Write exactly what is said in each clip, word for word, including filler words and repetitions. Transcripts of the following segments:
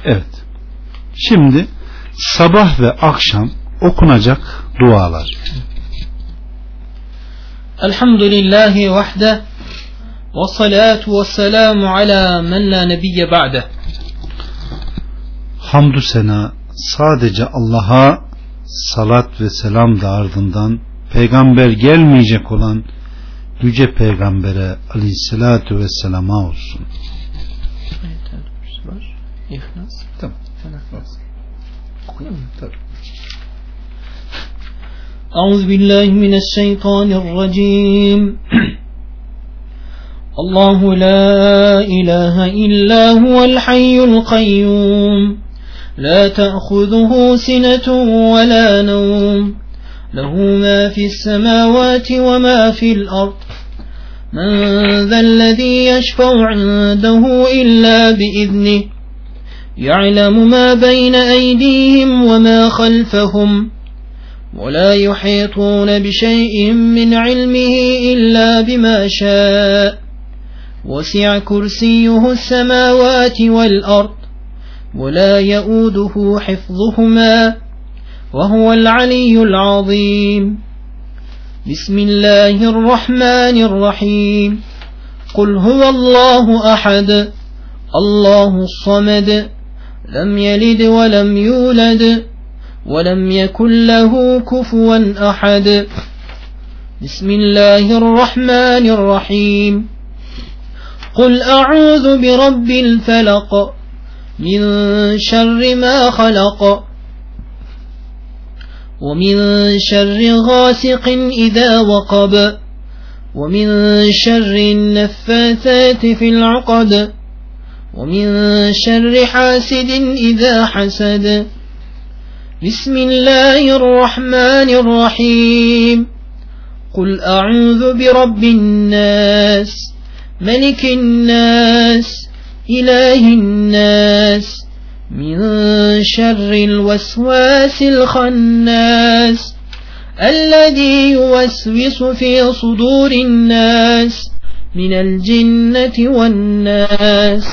Evet. Şimdi sabah ve akşam okunacak dualar. Elhamdülillahi vahde ve salatu ve selamu ala men la nebiyye ba'de. Hamdü sena sadece Allah'a, salat ve selam da ardından peygamber gelmeyecek olan yüce peygambere aleyhissalatu vesselama olsun. İhlas. Tamam. Okuyayım mı? Tabii. Euzu billahi mineşşeytanirracim. Allahu la ilahe illa huvel hayyul kayyum. La ta'khuzuhu sinetun ve la nevm. Lehu ma fi's semavati ve ma fi'l ard. Men zellezî yeşfe'u 'indehu illa biiznihi. يعلم ما بين أيديهم وما خلفهم ولا يحيطون بشيء من علمه إلا بما شاء وسع كرسيه السماوات والأرض ولا يؤوده حفظهما وهو العلي العظيم بسم الله الرحمن الرحيم قل هو الله أحد الله الصمد لم يلد ولم يولد ولم يكن له كفوا أحد بسم الله الرحمن الرحيم قل أعوذ برب الفلق من شر ما خلق ومن شر غاسق إذا وقب ومن شر النفاثات في العقد ومن شر حاسد إذا حسد بسم الله الرحمن الرحيم قل أعوذ برب الناس ملك الناس إله الناس من شر الوسواس الخناس الذي يوسوس في صدور الناس من الجنة والناس.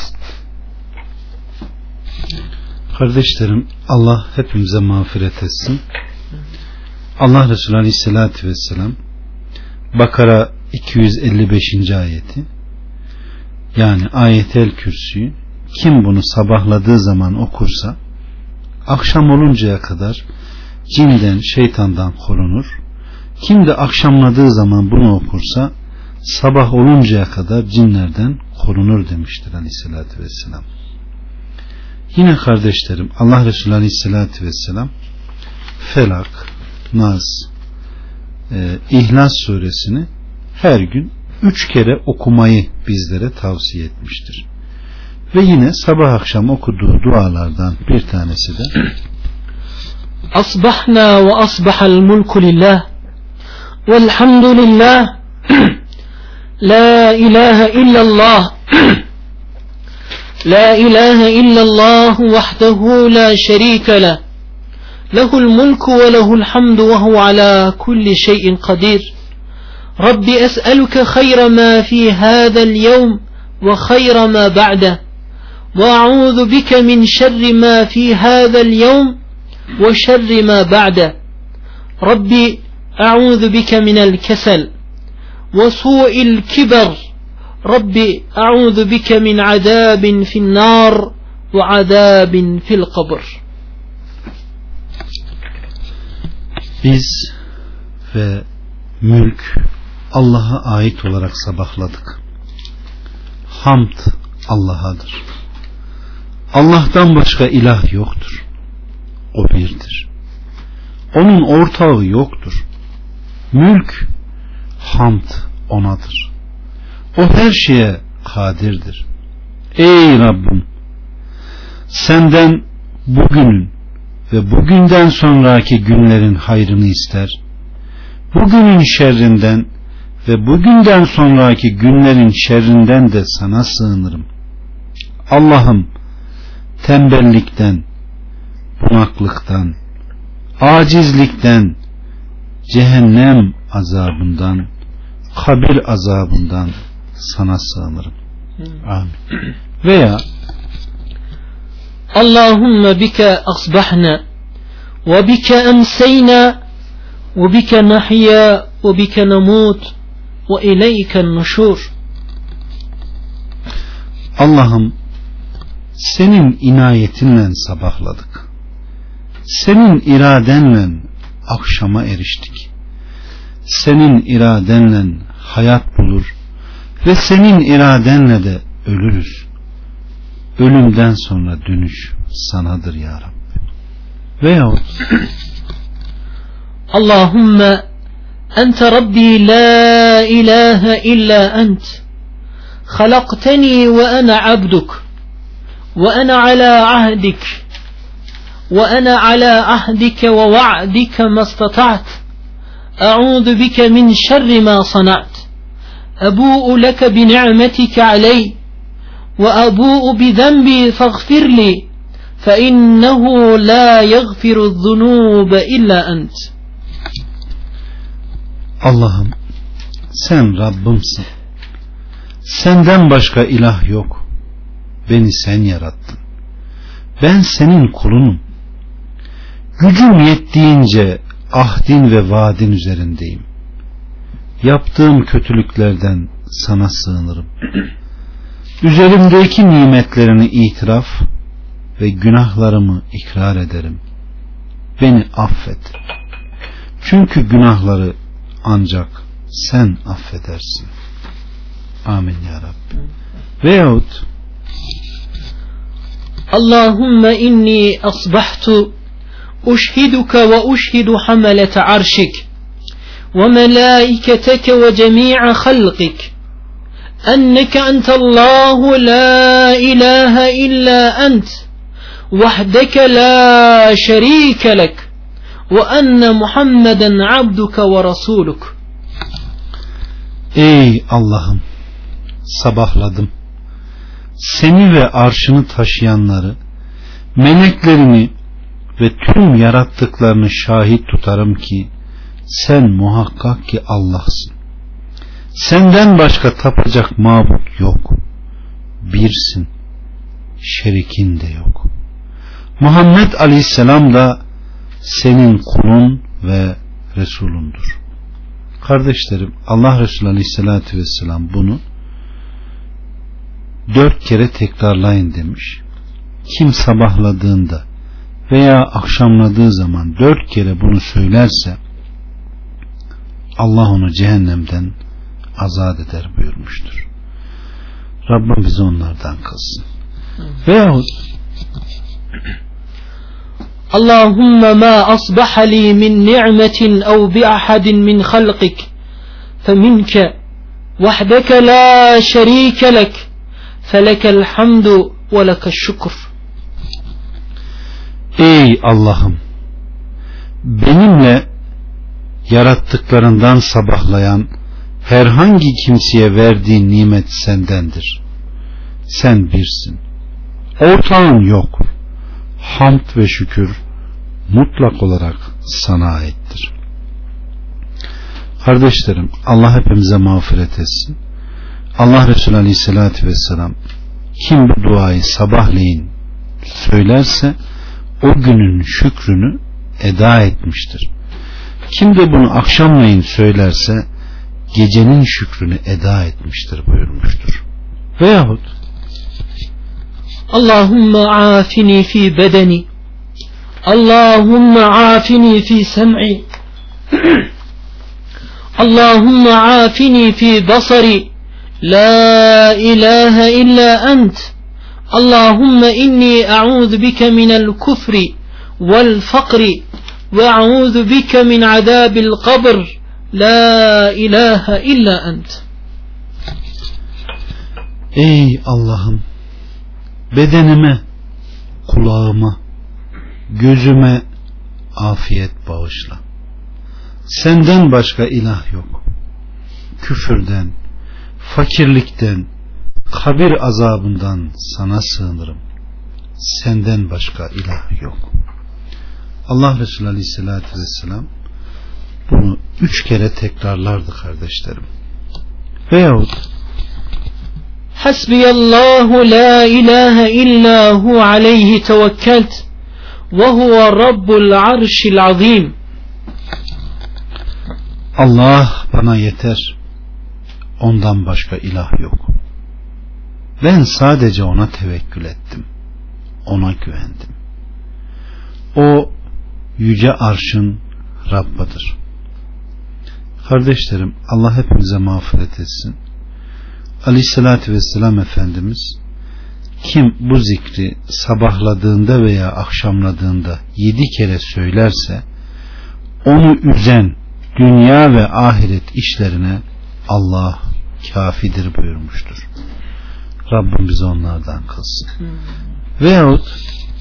Kardeşlerim, Allah hepimize mağfiret etsin. Allah Resulü Aleyhisselatü Vesselam Bakara iki yüz elli beşinci ayeti, yani Ayet-el Kürsü'yü kim bunu sabahladığı zaman okursa akşam oluncaya kadar cinden, şeytandan korunur. Kim de akşamladığı zaman bunu okursa sabah oluncaya kadar cinlerden korunur demiştir Aleyhisselatü Vesselam. Yine kardeşlerim, Allah Resulü Aleyhisselatü Vesselam Felak, Nas, e, İhlas suresini her gün üç kere okumayı bizlere tavsiye etmiştir. Ve yine sabah akşam okuduğu dualardan bir tanesi de Asbahna ve asbahal mulku lillah velhamdülillah la ilahe illallah la ilahe illallah vahdehu la şerike leh lehul mulku ve lehul hamdu ve huve ala kulli şeyin kadir. Rabbi es'eluke hayra ma fi hâzel yevm ve hayra ma ba'de ve a'udhu bike min şerri ma fi hâzel yevm ve şerri ma ba'de. Rabbi a'udhu bike minel kesel ve su'il kiber. Rabbi a'udhu bike min azabin fin nar ve azabin fil kabr. Biz ve mülk Allah'a ait olarak sabahladık. Hamd Allah'adır. Allah'tan başka ilah yoktur. O birdir. Onun ortağı yoktur. Mülk, hamd O'nadır. O her şeye kadirdir. Ey Rabbim, senden bugünün ve bugünden sonraki günlerin hayrını ister. Bugünün şerrinden ve bugünden sonraki günlerin şerrinden de sana sığınırım. Allah'ım, tembellikten, bunaklıktan, acizlikten, cehennem azabından, kabir azabından sana sığınırım. Amin. Veya Allahümme bike asbahna ve bike emseyna ve bike nahya ve bike nemut ve ileyken nuşur. Allah'ım, senin inayetinle sabahladık. Senin iradenle akşama eriştik. Senin iradenle hayat bulur ve senin iradenle de ölürüz. Ölümden sonra dönüş sanadır ya Rabbi. Veyahut Allahümme ente Rabbi la ilahe illa ent halakteni ve ana abduk ve ana ala ahdik ve ana ala ahdike ve va'dike mastata'at a'udhu bike min şerri ma sana'at ebu'u leke bi ni'metike aleyh ve ebu'u bi zenbi faghfirli fe innehu la yaghfiru zunube illa ent. Allah'ım, sen Rabbimsin. Senden başka ilah yok. Beni sen yarattın. Ben senin kulunum. Gücüm yettiğince ahdin ve vaadin üzerindeyim. Yaptığım kötülüklerden sana sığınırım. Üzerimdeki nimetlerini itiraf ve günahlarımı ikrar ederim. Beni affet. Çünkü günahları ancak sen affedersin. Amin ya Rabbi. Veyahut Allahümme inni asbahtu uşhiduka ve uşhidu hamalete arşik ve melaiketeke ve cemi'a halqik enneke entallahu la ilahe illa ent vahdeke la şerike lek ve enne Muhammeden abduke ve rasuluk. Ey Allah'ım, sabahladım. Seni ve arşını taşıyanları, meleklerini ve tüm yarattıklarını şahit tutarım ki sen muhakkak ki Allah'sın. Senden başka tapacak mabut yok. Birsin. Şerikin de yok. Muhammed Aleyhisselam da senin kulun ve Resulundur. Kardeşlerim, Allah Resulü Aleyhisselatü Vesselam bunu dört kere tekrarlayın demiş. Kim sabahladığında veya akşamladığı zaman dört kere bunu söylerse Allah onu cehennemden azat eder buyurmuştur. Rabbim bizi onlardan kılsın. Veyahut Allahümme ma asbaha li min ni'metin ev bi ahadin min halqik feminke vahdeke la şerike lek felekel hamdu ve lekeş şükür. Ey Allah'ım, benimle yarattıklarından sabahlayan herhangi kimseye verdiğin nimet sendendir. Sen birsin. Ortağın yok. Hamd ve şükür mutlak olarak sana aittir. Kardeşlerim, Allah hepimize mağfiret etsin. Allah Resulü Aleyhisselatü Vesselam kim bu duayı sabahleyin söylerse o günün şükrünü eda etmiştir. Kim de bunu akşamleyin söylerse gecenin şükrünü eda etmiştir buyurmuştur. Veyahut Allahümme afini fi bedeni Allahümme afini fi sem'i Allahümme afini fi basari la ilahe illa ent Allahümme inni a'udhu bike minel kufri vel fakri ve a'udhu bike min azabil kabr la ilahe illa ent. Ey Allah'ım, bedenime, kulağıma, gözüme afiyet bağışla. Senden başka ilah yok. Küfürden, fakirlikten, kabir azabından sana sığınırım. Senden başka ilah yok. Allah Resulü Aleyhisselatü Vesselam bunu üç kere tekrarlardı kardeşlerim. Veyahut Hasbiyallahu la ilahe illa hu aleyhi tevekkelt ve huve rabbul arşil azim. Allah bana yeter. Ondan başka ilah yok. Ben sadece ona tevekkül ettim. Ona güvendim. O yüce arşın Rabbıdır. Kardeşlerim, Allah hepimize mağfiret etsin. Aleyhissalatü vesselam Efendimiz, kim bu zikri sabahladığında veya akşamladığında yedi kere söylerse, onu üzen dünya ve ahiret işlerine Allah kafidir buyurmuştur. Rabbim bizi onlardan kılsın. Hmm. Veyahut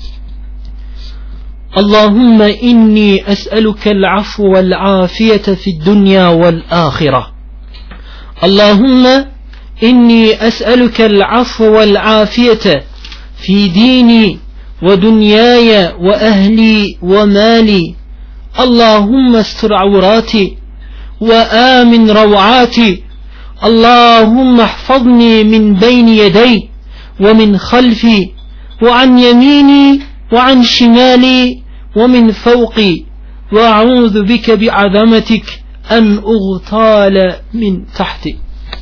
Allahümme inni es'elukel afu vel afiyete fid dünya vel ahire. Allahümme inni es'elukel afu vel afiyete fi dini ve dünyaya ve ehli ve mali. Allahümme estur avrati ve amin rav'ati. Allahümme ihfazni min beyni yedey ve min halfi ve an yemini ve an şimali ve min fevqi ve a'udhu bike bi'azametik en uğtale min tahti.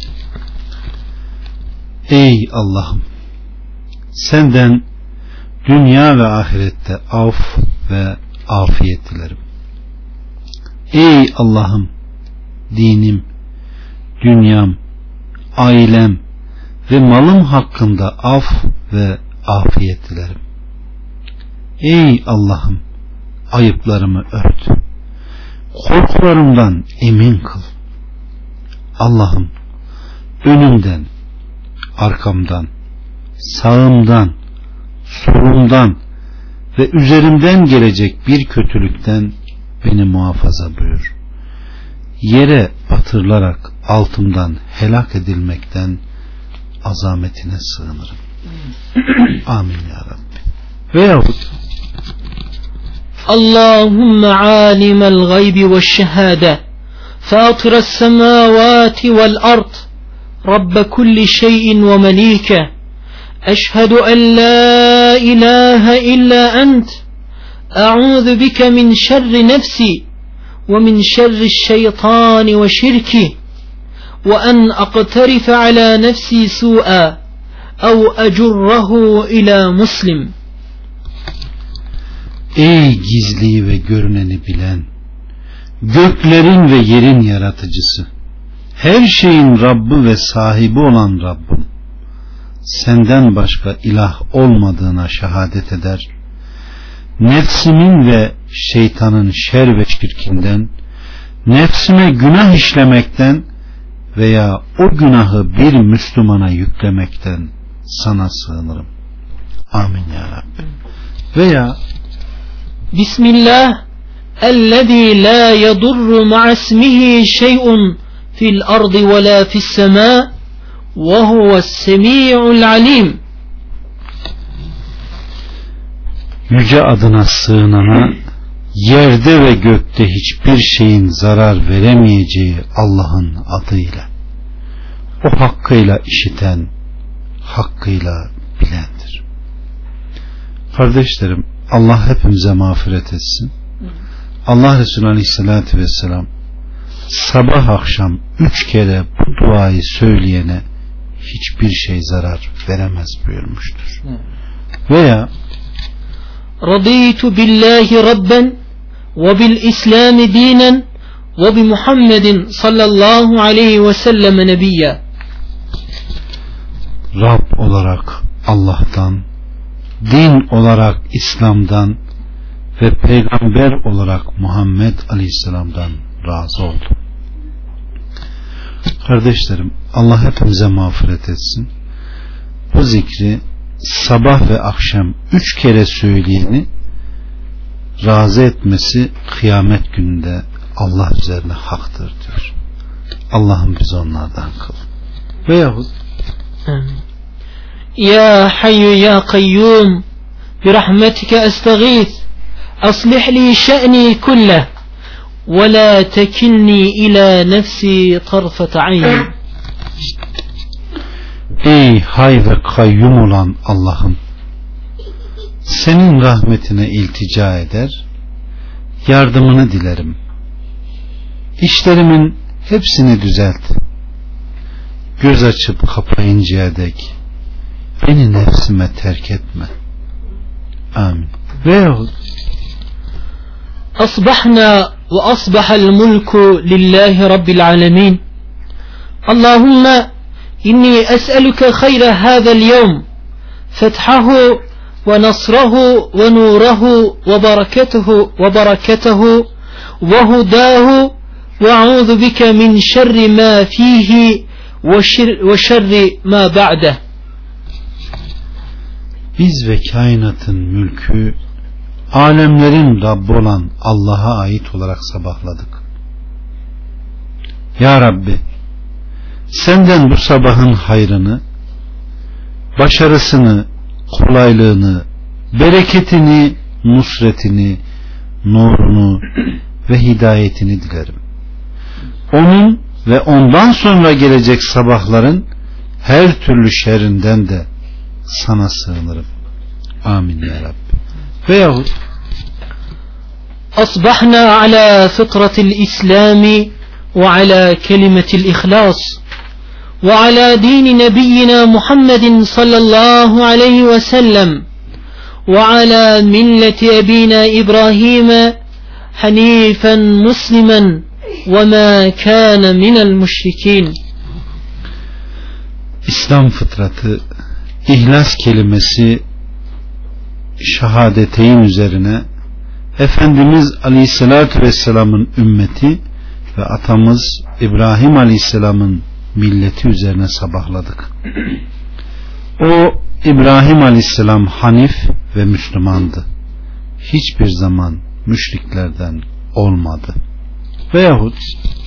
Ey Allah'ım, senden dünya ve ahirette af ve afiyet dilerim. Ey Allah'ım, dinim, dünyam, ailem ve malım hakkında af ve afiyet dilerim. Ey Allah'ım, ayıplarımı ört. Korkularımdan emin kıl. Allah'ım, önümden, arkamdan, sağımdan, solumdan ve üzerimden gelecek bir kötülükten beni muhafaza buyur. Yere batırılarak altımdan helak edilmekten azametine sığınırım. Amin ya Rabbi. Veyahut Allahümme alimel gaybi ve şehade fâtiras semâvâti vel ard Rabbe kulli şeyin ve melike eşhedü en la ilahe illa ent a'udhu bike min şerri nefsi ve min şerri şeytani ve şirki ve en aqtarife ala nefsi su'a ev ecurrahu ila muslim. Ey gizliyi ve görüneni bilen, göklerin ve yerin yaratıcısı, her şeyin Rabbi ve sahibi olan Rabbim, senden başka ilah olmadığına şehadet eder, nefsimin ve şeytanın şer ve şirkinden, nefsime günah işlemekten veya o günahı bir Müslümana yüklemekten sana sığınırım. Amin ya Rabbi. Veya Bismillah ellezî la yedurru ma'asmihi şey'un fil ardı ve la fis semâ ve huve's-semî'ul alim. Yüce adına sığınana, yerde ve gökte hiçbir şeyin zarar veremeyeceği Allah'ın adıyla. O hakkıyla işiten, hakkıyla bilendir. Kardeşlerim, Allah hepimize mağfiret etsin. Allah Resulü Aleyhisselatü Vesselam sabah akşam üç kere bu duayı söyleyene hiçbir şey zarar veremez buyurmuştur. Veya Raditu billahi rabben ve bil İslami dinen ve bi Muhammedin sallallahu aleyhi ve sellem nebiyya. Rab olarak Allah'tan, din olarak İslam'dan ve peygamber olarak Muhammed Aleyhisselam'dan razı oldum. Kardeşlerim, Allah hepimize mağfiret etsin. Bu zikri sabah ve akşam üç kere söyleyeni razı etmesi kıyamet gününde Allah üzerine haktır diyor. Allah'ım bizi onlardan kıl. Veyahut Ya Hayyu Ya Kayyum bi rahmetike estağîth aslih li şe'ni kulleh ve la tekilni ila nefsi tarfete ayn. Ey hay ve kayyum olan Allah'ım, senin rahmetine iltica eder, yardımını dilerim. İşlerimin hepsini düzelt. Göz açıp kapayıncaya dek beni nefsime terk etme. Amin. Veyahut Asbahna ve asbahal mulku lillahi rabbil alemin. Allahümme inni es'eluke hayra hâzel yevm fethahu ve nasrahu ve nurehu ve bereketehu ve bereketehu ve hudahu ve a'udhu bike min şerri ma fihi ve şerri ma ba'de. Biz ve kainatın mülkü, alemlerin Rabbi olan Allah'a ait olarak sabahladık. Ya Rabbi, senden bu sabahın hayrını, başarısını, kolaylığını, bereketini, nusretini, nurunu ve hidayetini dilerim. Onun ve ondan sonra gelecek sabahların her türlü şerrinden de sana sığınırım. Amin ya Rabbi. Veyahut Asbahna ala fitratil İslami ve ala kelimetil ihlas ve ala dini nebiyyina Muhammedin sallallahu aleyhi ve sellem ve ala milleti ebina İbrahim'e hanifen muslimen ve ma kana minel müşrikin. İslam fıtratı, İhlas kelimesi, şehadeteyn üzerine Efendimiz Aleyhisselatü Vesselam'ın ümmeti ve atamız İbrahim Aleyhisselam'ın milleti üzerine sabahladık. O İbrahim Aleyhisselam Hanif ve Müslümandı. Hiçbir zaman müşriklerden olmadı. Veyahut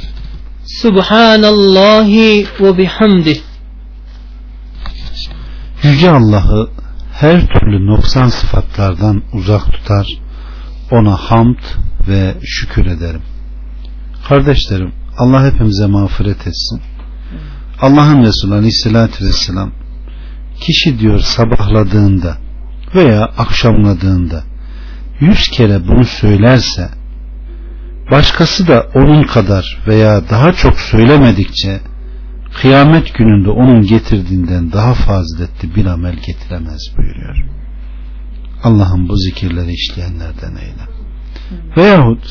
Subhanallahi ve bihamdih. Yüce Allah'ı her türlü noksan sıfatlardan uzak tutar, ona hamd ve şükür ederim. Kardeşlerim, Allah hepimize mağfiret etsin. Allah'ın Resulü Aleyhisselatü Vesselam, kişi diyor sabahladığında veya akşamladığında yüz kere bunu söylerse, başkası da onun kadar veya daha çok söylemedikçe kıyamet gününde onun getirdiğinden daha faziletli bir amel getiremez buyuruyor. Allah'ım bu zikirleri işleyenlerden eyle. Veyahut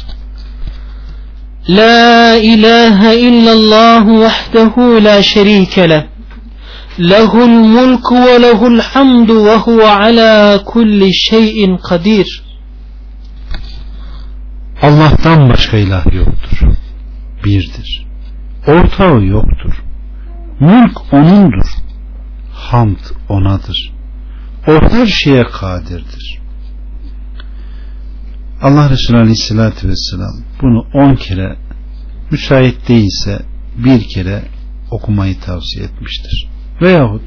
La ilahe illallah vahdehu la şerike leh. Lehul mulku ve lehul hamdu ve huve ala kulli şeyin kadir. Allah'tan başka ilah yoktur. Birdir. Ortağı yoktur. Mülk O'nundur. Hamd O'nadır. O her şeye kadirdir. Allah Resulü Aleyhisselatü Vesselam bunu on kere, müsait değilse bir kere okumayı tavsiye etmiştir. Veyahut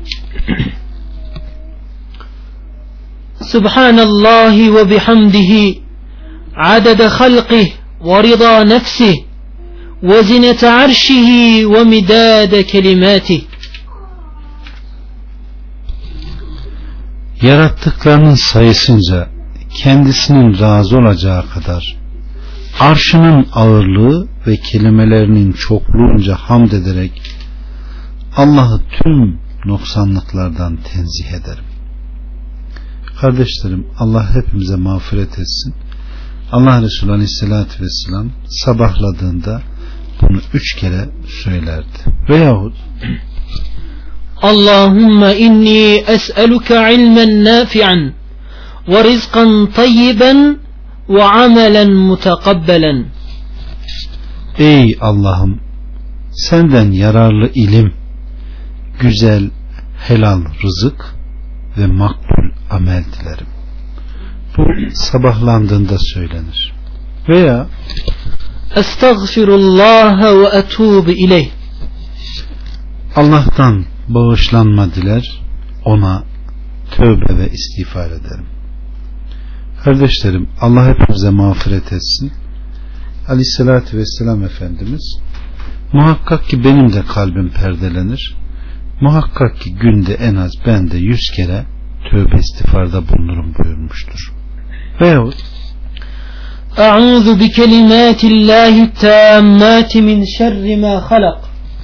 Subhanallahi ve bihamdihi adede halqih ve rida nefsih ve zinete arşihi ve midade kelimatih. Yarattıklarının sayısınca kendisinin razı olacağı kadar arşının ağırlığı ve kelimelerinin çokluğunca hamd ederek Allah'ı tüm noksanlıklardan tenzih ederim. Kardeşlerim, Allah hepimize mağfiret etsin. Allah Resulü Aleyhisselatü Vesselam sabahladığında bunu üç kere söylerdi. Veyahut Allahümme inni es'eluke ilmen nafi'an ve rizkan tayyiben ve amelen mutakabbelen. Ey Allah'ım, senden yararlı ilim, güzel helal rızık ve makbul amel dilerim. Bu sabahlandığında söylenir. Veya Estağfirullah ve etûbü ileyh. Allah'tan bağışlanma diler, ona tövbe ve istiğfar ederim. Kardeşlerim, Allah hepimize mağfiret etsin. Aleyhissalatü vesselam Efendimiz, muhakkak ki benim de kalbim perdelenir. muhakkak ki günde en az ben de yüz kere tövbe istiğfarda bulunurum buyurmuştur. Veyahut Eûzu bi kelimâtillâhi tâmmâti min şerri mâ halak.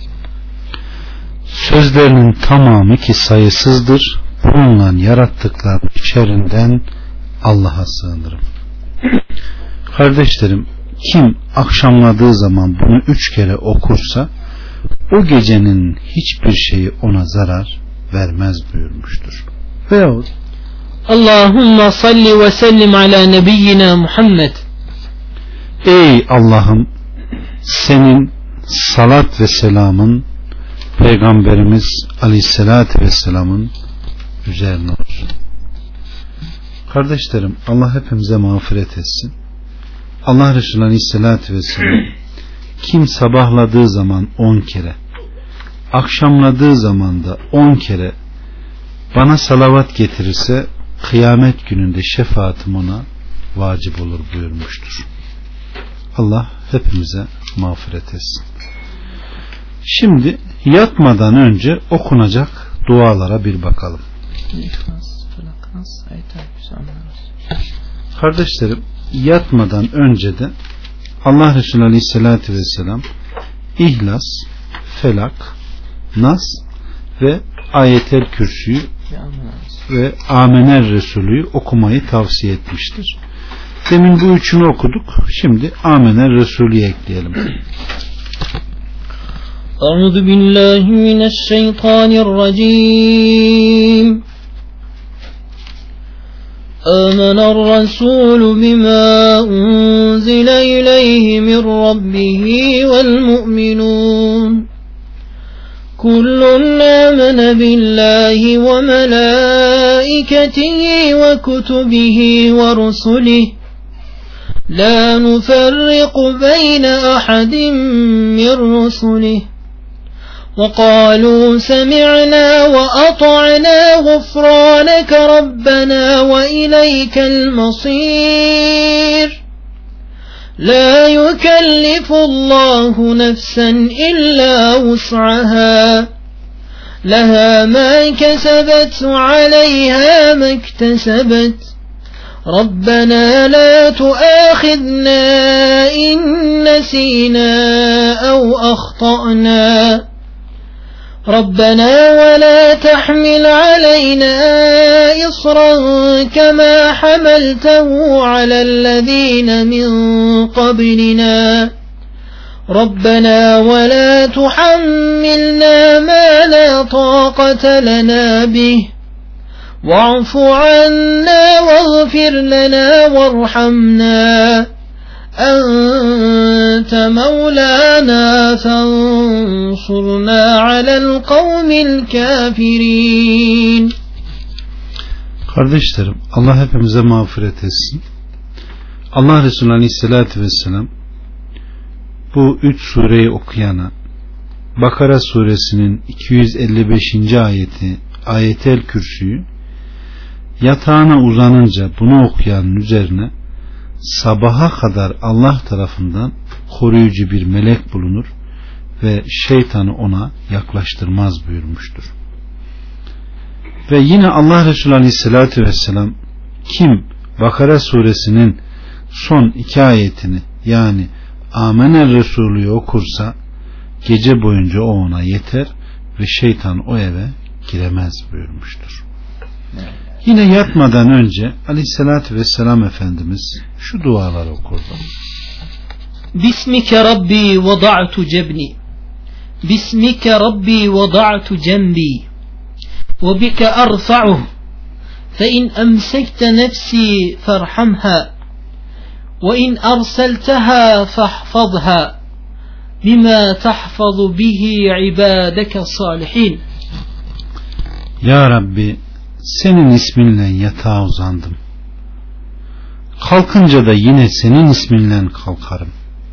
Sözlerinin tamamı ki sayısızdır, bulunan yarattıklarının şerrinden Allah'a sığınırım. Kardeşlerim, kim akşamladığı zaman bunu üç kere okursa o gecenin hiçbir şeyi ona zarar vermez buyurmuştur. Veyahut Allahümme salli ve sellim ala nebiyyina Muhammed. Ey Allah'ım, senin salat ve selamın Peygamberimiz Aleyhisselatü Vesselam'ın üzerine olsun. Kardeşlerim, Allah hepimize mağfiret etsin. Allah Resulü Aleyhisselatü Vesselam kim sabahladığı zaman on kere, akşamladığı zaman da on kere bana salavat getirirse kıyamet gününde şefaatim ona vacip olur buyurmuştur. Allah hepimize mağfiret etsin. Şimdi yatmadan önce okunacak dualara bir bakalım. Kardeşlerim, yatmadan önce de Allah Resulü Aleyhisselatü Vesselam İhlas, Felak, Nas ve Ayetel Kürsü'yü ve Amener Resulü'yü okumayı tavsiye etmiştir. Demin bu üçünü okuduk. Şimdi Amener Resulü'yü ekleyelim. Euzu billahi mineşşeytanirracim. آمن الرسول بما أنزل إليه من ربه والمؤمنون كل آمن بالله وملائكته وكتبه ورسله لا نفرق بين أحد من رسله وقالوا سمعنا وأطعنا غفرانك ربنا وإليك المصير لا يكلف الله نفسا إلا وسعها لها ما كسبت وعليها ما اكتسبت ربنا لا تؤاخذنا إن نسينا أو أخطأنا ربنا ولا تحمل علينا إصرا كما حملته على الذين من قبلنا ربنا ولا تحملنا ما لا طاقة لنا به واعف عنا واغفر لنا وارحمنا أنت مولانا فانصرنا على القوم الكافرين. Kardeşlerim, Allah hepimize mağfiret etsin. Allah Resulü Aleyhisselatü Vesselam bu üç sureyi okuyana Bakara suresinin iki yüz elli beşinci ayeti Ayetel Kürsü'yü yatağına uzanınca bunu okuyanın üzerine sabaha kadar Allah tarafından koruyucu bir melek bulunur ve şeytanı ona yaklaştırmaz buyurmuştur. Ve yine Allah Resulü Aleyhisselatü Vesselam kim Bakara suresinin son iki ayetini yani Amener Resulü'yü okursa gece boyunca o ona yeter ve şeytan o eve giremez buyurmuştur. Yine yatmadan önce Aleyhisselatü Vesselam Efendimiz şu duaları okurdu. Bismike Rabbi vada'tu cebni Bismike Rabbi vada'tu cembi ve bike arfa'uh fe in emsekte nefsi ferhamha ve in arselteha fahfazha bima tahfazu bihi ibadeke salihin. Ya Rabbi, senin isminle yatağa uzandım. Kalkınca da yine senin isminle kalkarım.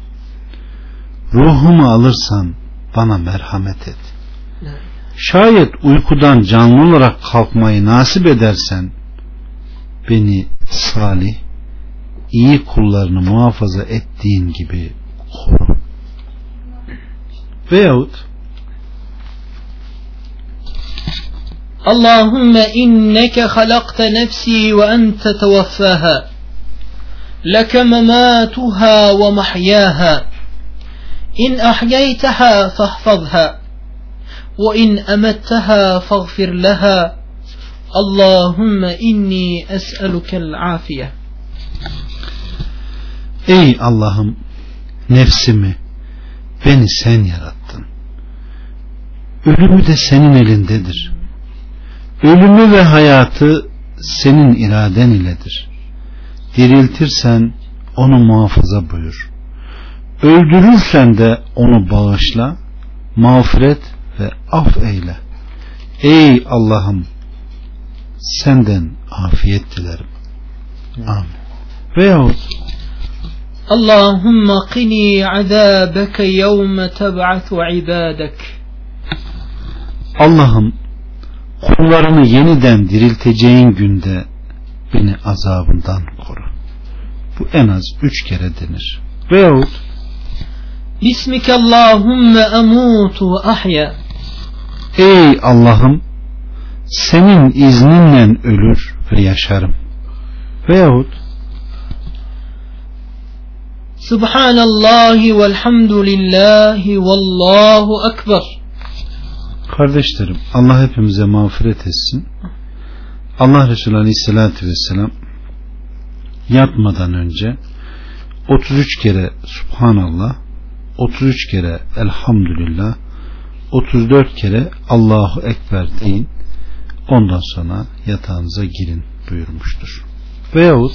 Ruhumu alırsan bana merhamet et. Şayet uykudan canlı olarak kalkmayı nasip edersen beni salih, iyi kullarını muhafaza ettiğin gibi koru. Veyahut اللهم إنك خلقت نفسي وأنت توفاها لك مماتها ومحياها إن أحييتها فاحفظها وإن أمتها فاغفر لها اللهم إني أسألك العافية. Ey Allah'ım, nefsimi, beni sen yarattın. Ölümü de senin elindedir. Ölümü ve hayatı senin iraden iledir. Diriltirsen onu muhafaza buyur. Öldürürsen de onu bağışla, mağfiret ve af eyle. Ey Allah'ım, senden afiyet dilerim. Amin. Veyahut Allahümme qini azâbeke yevme teb'atu ibâdek. Allah'ım, kullarını yeniden dirilteceğin günde beni azabından koru. Bu en az üç kere denir. Veyahut Bismike Allahümme emutu ve ahya. Ey Allah'ım, senin izninle ölür ve yaşarım. Veyahut Subhanallahi velhamdülillahi vallahu ekber. Kardeşlerim, Allah hepimize mağfiret etsin. Allah Resulü Aleyhisselatü Vesselam yatmadan önce otuz üç kere Subhanallah, otuz üç kere Elhamdülillah, otuz dört kere Allahu Ekber deyin, ondan sonra yatağınıza girin buyurmuştur. Veyahut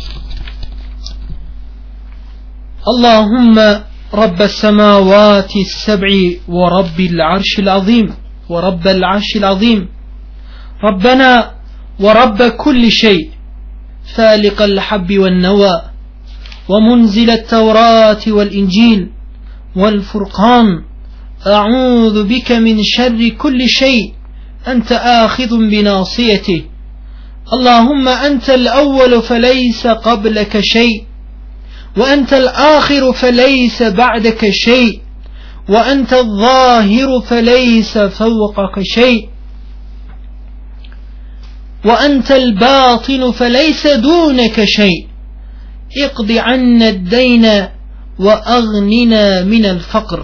Allahümme Rabbes semavati seb'i ve Rabbil arşil azim ve Rabbel arşil azim Rabbena ve Rabbe kulli şey fâliqal habbi vel nevâ ve munzilet tevrati vel incil vel furkan a'udhu bike min şerri kulli şey ente âkhidun binasiyetih Allahümme entel evvelu feleyse qableke şey وأنت الآخر فليس بعدك شيء وأنت الظاهر فليس فوقك شيء وأنت الباطن فليس دونك شيء اقض عنا الدين وأغننا من الفقر.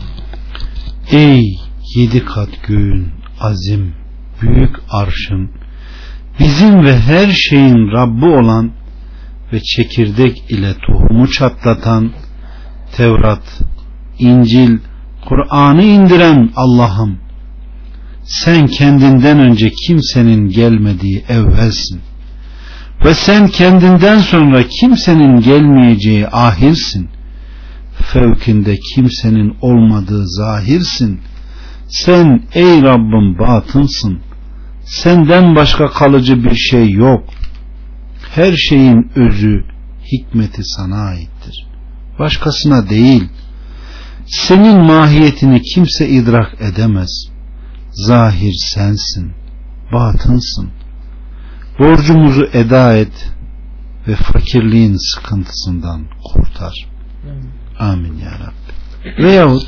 Ey yedi kat göğün azim, büyük arşın, bizim ve her şeyin Rabbi olan ve çekirdek ile tohumu çatlatan, Tevrat, İncil, Kur'an'ı indiren Allah'ım, sen kendinden önce kimsenin gelmediği evvelsin ve sen kendinden sonra kimsenin gelmeyeceği ahirsin, fevkinde kimsenin olmadığı zahirsin. Sen ey Rabbim batınsın, senden başka kalıcı bir şey yok. Her şeyin özü, hikmeti sana aittir, başkasına değil. Senin mahiyetini kimse idrak edemez. Zahir sensin, batınsın. Borcumuzu eda et ve fakirliğin sıkıntısından kurtar. Amin ya Rabbi. Veyahut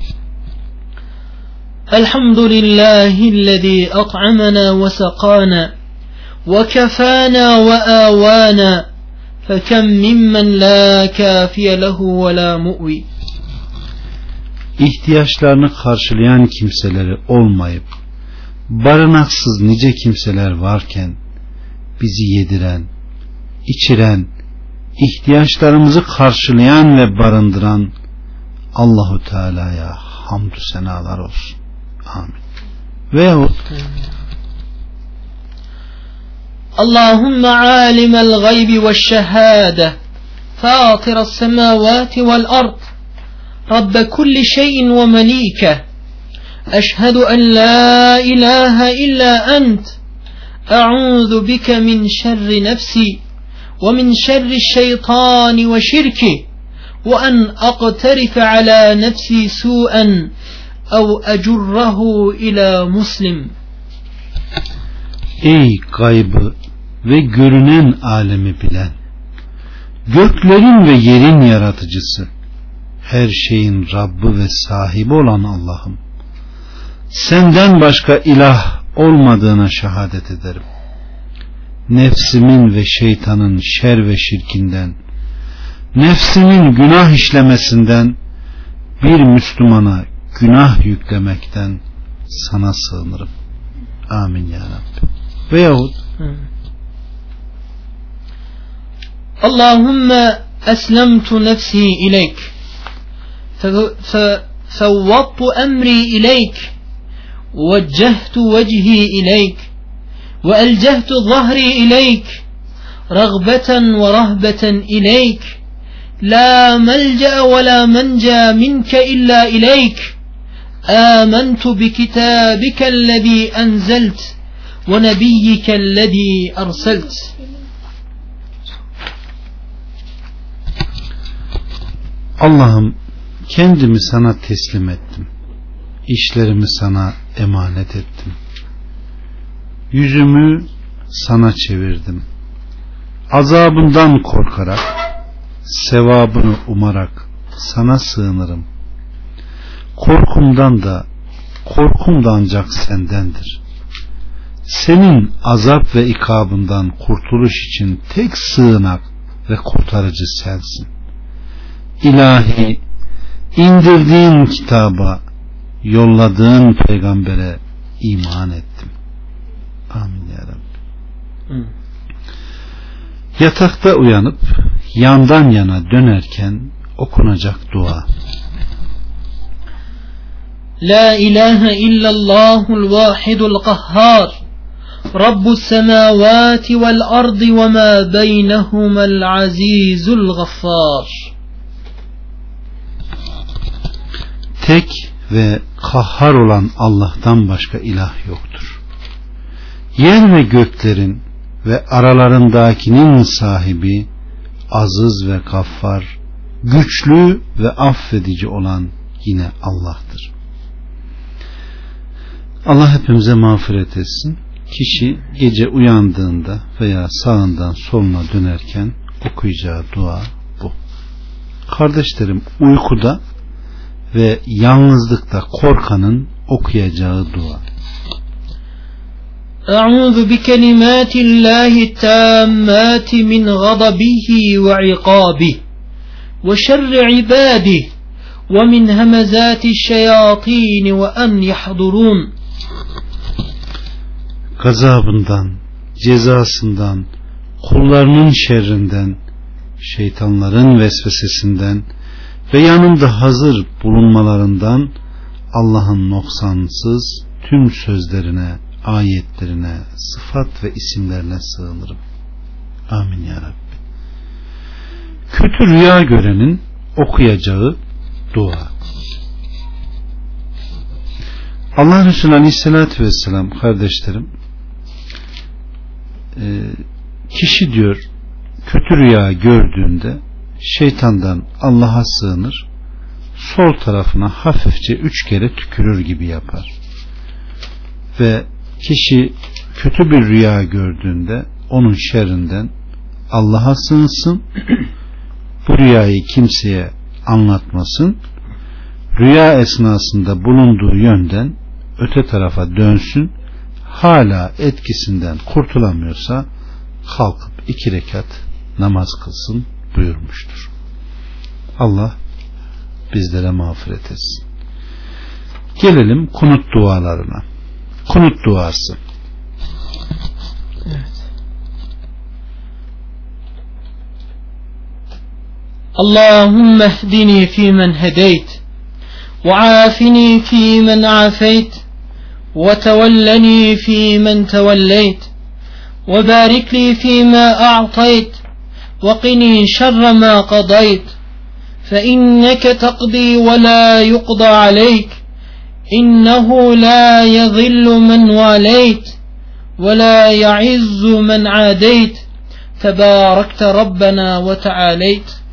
Elhamdülillahillezî at'amana ve sakâna وكفانا وآوانا فكم ممن لا كافي له ولا مؤوي. İhtiyaçlarını karşılayan kimseleri olmayıp barınaksız nice kimseler varken bizi yediren, içiren, ihtiyaçlarımızı karşılayan ve barındıran Allahu Teala'ya hamdü senalar olsun. Amin. Veyahut اللهم عالم الغيب والشهادة فاطر السماوات والأرض رب كل شيء ومليكه أشهد أن لا إله إلا أنت أعوذ بك من شر نفسي ومن شر الشيطان وشركه وأن أقترف على نفسي سوءا أو أجره إلى مسلم. Ey gaybı ve görünen alemi bilen, göklerin ve yerin yaratıcısı, her şeyin Rabbi ve sahibi olan Allah'ım, senden başka ilah olmadığına şehadet ederim. Nefsimin ve şeytanın şer ve şirkinden, nefsimin günah işlemesinden, bir Müslümana günah yüklemekten sana sığınırım. Amin ya Rabbi. Veyahut Allahümme eslemtu nefsi ileyk fevvattu emri ileyk vecehtu vecihi ileyk ve elcehtu zahri ileyk ragbeten ve rahbeten ileyk la melce'e ve la menca minke illa ileyk âmentu bi kitâbikellezî enzelt ve nebiyyikellezî erselt. Allah'ım, kendimi sana teslim ettim. İşlerimi sana emanet ettim. Yüzümü sana çevirdim. Azabından korkarak, sevabını umarak sana sığınırım. Korkumdan da, korkum da ancak sendendir. Senin azap ve ikabından kurtuluş için tek sığınak ve kurtarıcı sensin. İlahi, indirdiğin kitaba, yolladığın peygambere iman ettim. Amin ya Rabbi. Hı. Yatakta uyanıp yandan yana dönerken okunacak dua. La ilahe illallahul vahidul kahhar Rabbus semavati vel ardi ve ma beynehumel azizul gaffar. Tek ve kahhar olan Allah'tan başka ilah yoktur. Yer ve göklerin ve aralarındakinin sahibi aziz ve gaffar, güçlü ve affedici olan yine Allah'tır. Allah hepimize mağfiret etsin. Kişi gece uyandığında veya sağından soluna dönerken okuyacağı dua bu. Kardeşlerim, uykuda ve yalnızlıkta korkanın okuyacağı dua. Eûzu bi kelimâtillâhi tâmmâti min gadabihi ve ikâbihi ve şerri ibâdihi ve min hemezâti şeyâtîni ve en yahdurûn. Gazabından, cezasından, kullarının şerrinden, şeytanların vesvesesinden ve yanında hazır bulunmalarından Allah'ın noksansız tüm sözlerine, ayetlerine, sıfat ve isimlerine sığınırım. Amin ya Rabbi. Kötü rüya görenin okuyacağı dua. Allah Resulü Aleyhisselatü Vesselam, kardeşlerim, kişi diyor kötü rüya gördüğünde şeytandan Allah'a sığınır, sol tarafına hafifçe üç kere tükürür gibi yapar. Ve kişi kötü bir rüya gördüğünde onun şerrinden Allah'a sığınsın, bu rüyayı kimseye anlatmasın, rüya esnasında bulunduğu yönden öte tarafa dönsün, hala etkisinden kurtulamıyorsa kalkıp iki rekat namaz kılsın buyurmuştur. Allah bizlere mağfiret etsin. Gelelim kunut dualarına. Kunut duası. Evet. Allahümme ehdini fîmen hedeyt ve afini fîmen afeyt ve tevelleni fîmen tevelleyt ve barik li fîmâ a'tayt ve qini şerre mâ qadayt fe inneke taqdi ve la yuqda aleyk innehu la yezillu men valeyt ve la ya'izzu men adeyt tebârekte Rabbena ve teâleyt.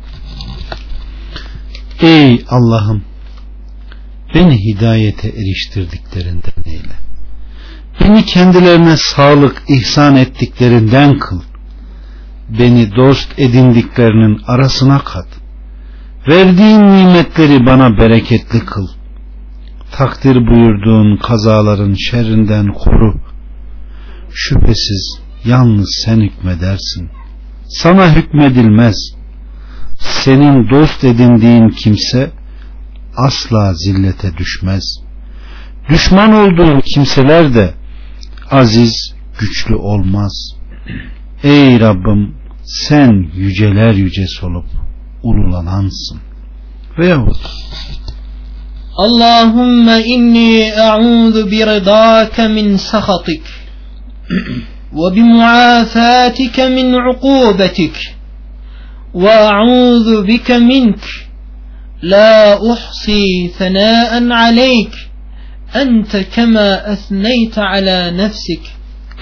Ey Allah'ım, beni hidayete eriştirdiklerinden eyle. Beni kendilerine sağlık ihsan ettiklerinden kıl. Beni dost edindiklerinin arasına kat. Verdiğin nimetleri bana bereketli kıl. takdir buyurduğun kazaların şerrinden koru. Şüphesiz yalnız sen hükmedersin. Sana hükmedilmez. Senin dost edindiğin kimse asla zillete düşmez. Düşman olduğun kimseler de aziz, güçlü olmaz. Ey Rabbim, sen yüceler yücesi olup ululanansın. Veyahut Allahümme inni a'udhu bi rıdâke min sahatik ve bi muafâtike min ukubetik ve a'udhu bike mink la uhsi thanâen aleyk ente kema ethneyte ala nefsik.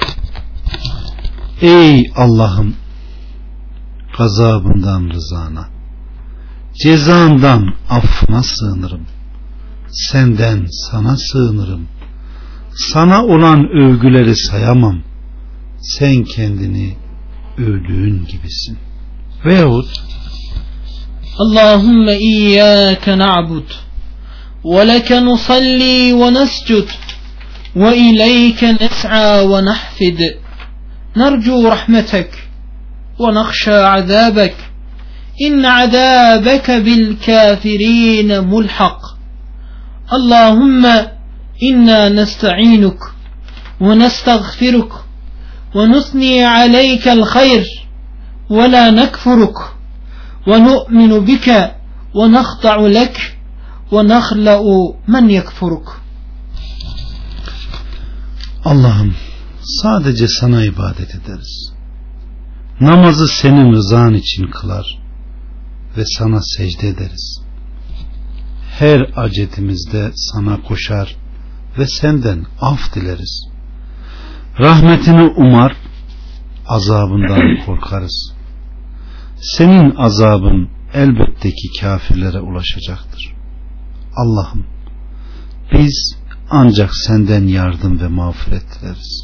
Ey Allah'ım, gazabından rızana, cezandan affına sığınırım. Senden sana sığınırım. Sana olan övgüleri sayamam. Sen kendini övdüğün gibisin. Veyahut Allahümme iyyâke na'bud ve leke nusalli ve nescud ve ileyke nes'a ve nahfid nercu rahmetek ve nakhşa azabek inne azabeke bil kafirine mulhak. Allahümme inna nesta'inuk ve nestağfiruk ve nusni aleykel hayr ve la nekfuruk ve nu'minu bike ve nakhta'u lek ve nakhla'u men yekfuruk. Allah'ım, sadece sana ibadet ederiz. Namazı senin rızan için kılar ve sana secde ederiz. Her acetimizde sana koşar ve senden af dileriz. Rahmetini umar, azabından korkarız. Senin azabın elbette ki kafirlere ulaşacaktır. Allah'ım, biz ancak senden yardım ve mağfiret dileriz.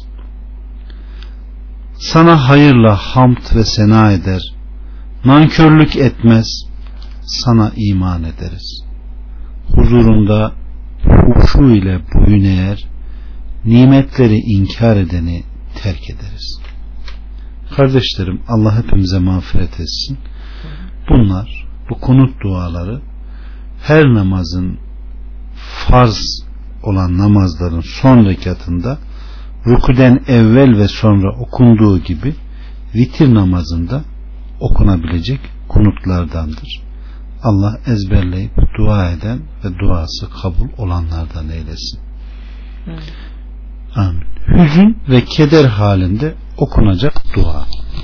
Sana hayırla hamd ve sena eder, nankörlük etmez, sana iman ederiz. Huzurunda huşu ile boyun eğer, nimetleri inkar edeni terk ederiz. Kardeşlerim, Allah hepimize mağfiret etsin. Bunlar, bu kunut duaları her namazın, farz olan namazların son rekatında rükûden evvel ve sonra okunduğu gibi vitir namazında okunabilecek kunutlardandır. Allah ezberleyip dua eden ve duası kabul olanlardan eylesin. Evet. Amin. Hüzün ve keder halinde okunacak dua.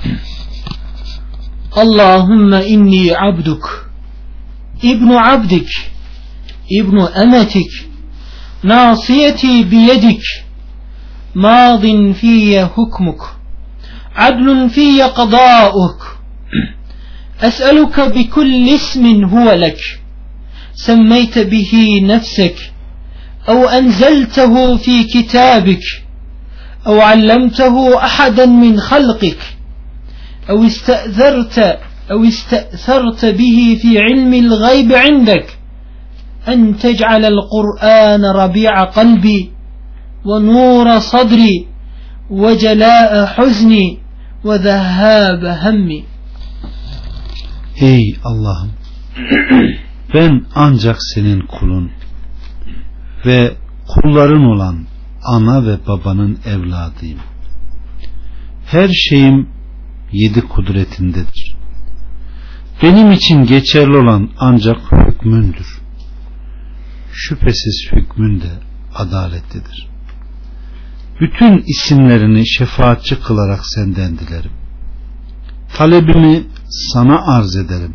Allahümme inni abduk İbnu abdik İbnu emetik nasiyeti biyedik madin fiyye hukmuk adlun fiyye qadâuk أسألك بكل اسم هو لك سميت به نفسك أو أنزلته في كتابك أو علمته أحدا من خلقك أو استأثرت أو استأثرت به في علم الغيب عندك أن تجعل القرآن ربيع قلبي ونور صدري وجلاء حزني وذهاب همي. Ey Allah'ım, ben ancak senin kulun ve kulların olan ana ve babanın evladıyım. Her şeyim yedi kudretindedir. Benim için geçerli olan ancak hükmündür. Şüphesiz hükmün de adaletlidir. Bütün isimlerini şefaatçi kılarak senden dilerim. Talebimi sana arz ederim.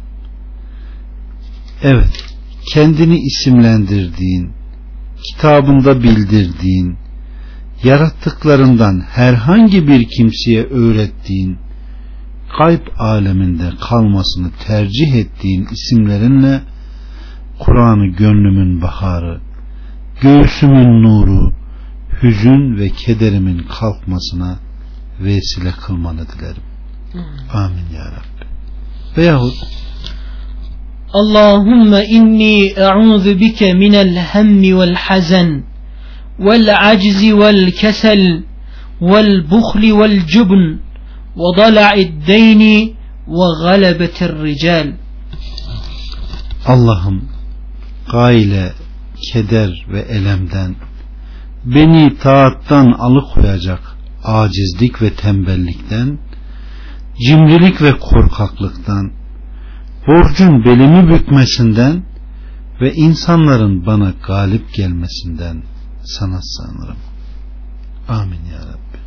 Evet, kendini isimlendirdiğin, kitabında bildirdiğin, yarattıklarından herhangi bir kimseye öğrettiğin, gayb aleminde kalmasını tercih ettiğin isimlerinle Kur'an-ı gönlümün baharı, göğsümün nuru, hüzün ve kederimin kalkmasına vesile kılmanı dilerim. Amin ya Rabbi. Veyahut Allahümme inni e'udhu bike minel hemmi vel hazen vel aczi vel kesel vel buhli vel cubn ve dala'id deyni ve galebetir rical. Allah'ım gayle, keder ve elemden, beni taattan alıkoyacak acizlik ve tembellikten, cimrilik ve korkaklıktan, borcun belimi bükmesinden ve insanların bana galip gelmesinden sana sığınırım. Amin ya Rabbi.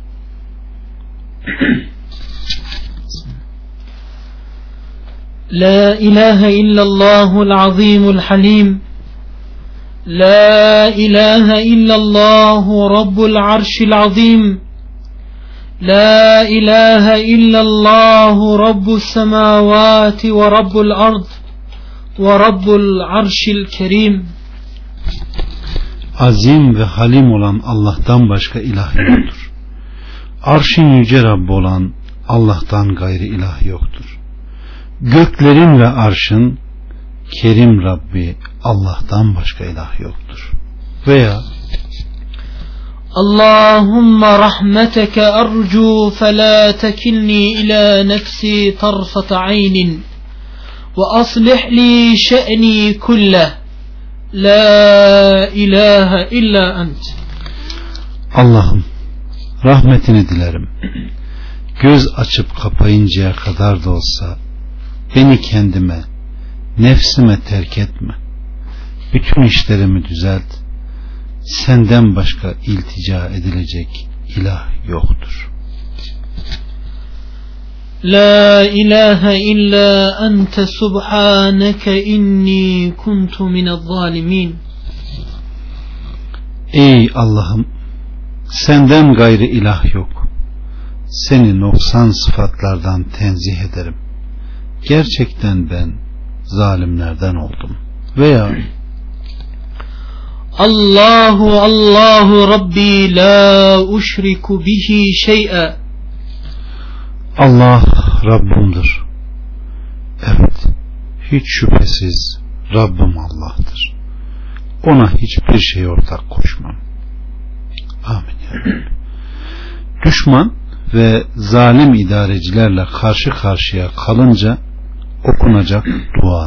La ilahe illallahul azimul halim. La ilahe illallahu rabbul arşil azim. La ilahe illallahu rabbus semavati ve rabbul ard ve rabbul arşil kerim. Azim ve halim olan Allah'tan başka ilah yoktur. Arşın yüce Rabbi olan Allah'tan gayrı ilah yoktur. Göklerin ve arşın Kerim Rabbi Allah'tan başka ilah yoktur. Veya Allahümme rahmeteke ercu felâ tekilni ilâ nefsi tarfata aynin ve aslih li şe'ni kulleh la ilahe illa ent. Allah'ım rahmetini dilerim. Göz açıp kapayıncaya kadar da olsa beni kendime, nefsime terk etme. Bütün işlerimi düzelt. Senden başka iltica edilecek ilah yoktur. La ilahe illa ente subhaneke inni kuntu minezzalimin. Ey Allah'ım, senden gayrı ilah yok. Seni noksan sıfatlardan tenzih ederim. Gerçekten ben zalimlerden oldum. Veya Allahu Allahu Rabbi la uşriku bihi şey'e. Allah Rabbimdir. Evet, hiç şüphesiz Rabbim Allah'tır. Ona hiçbir şey ortak koşmam. Amin ya Rabbi. Düşman ve zalim idarecilerle karşı karşıya kalınca okunacak dua.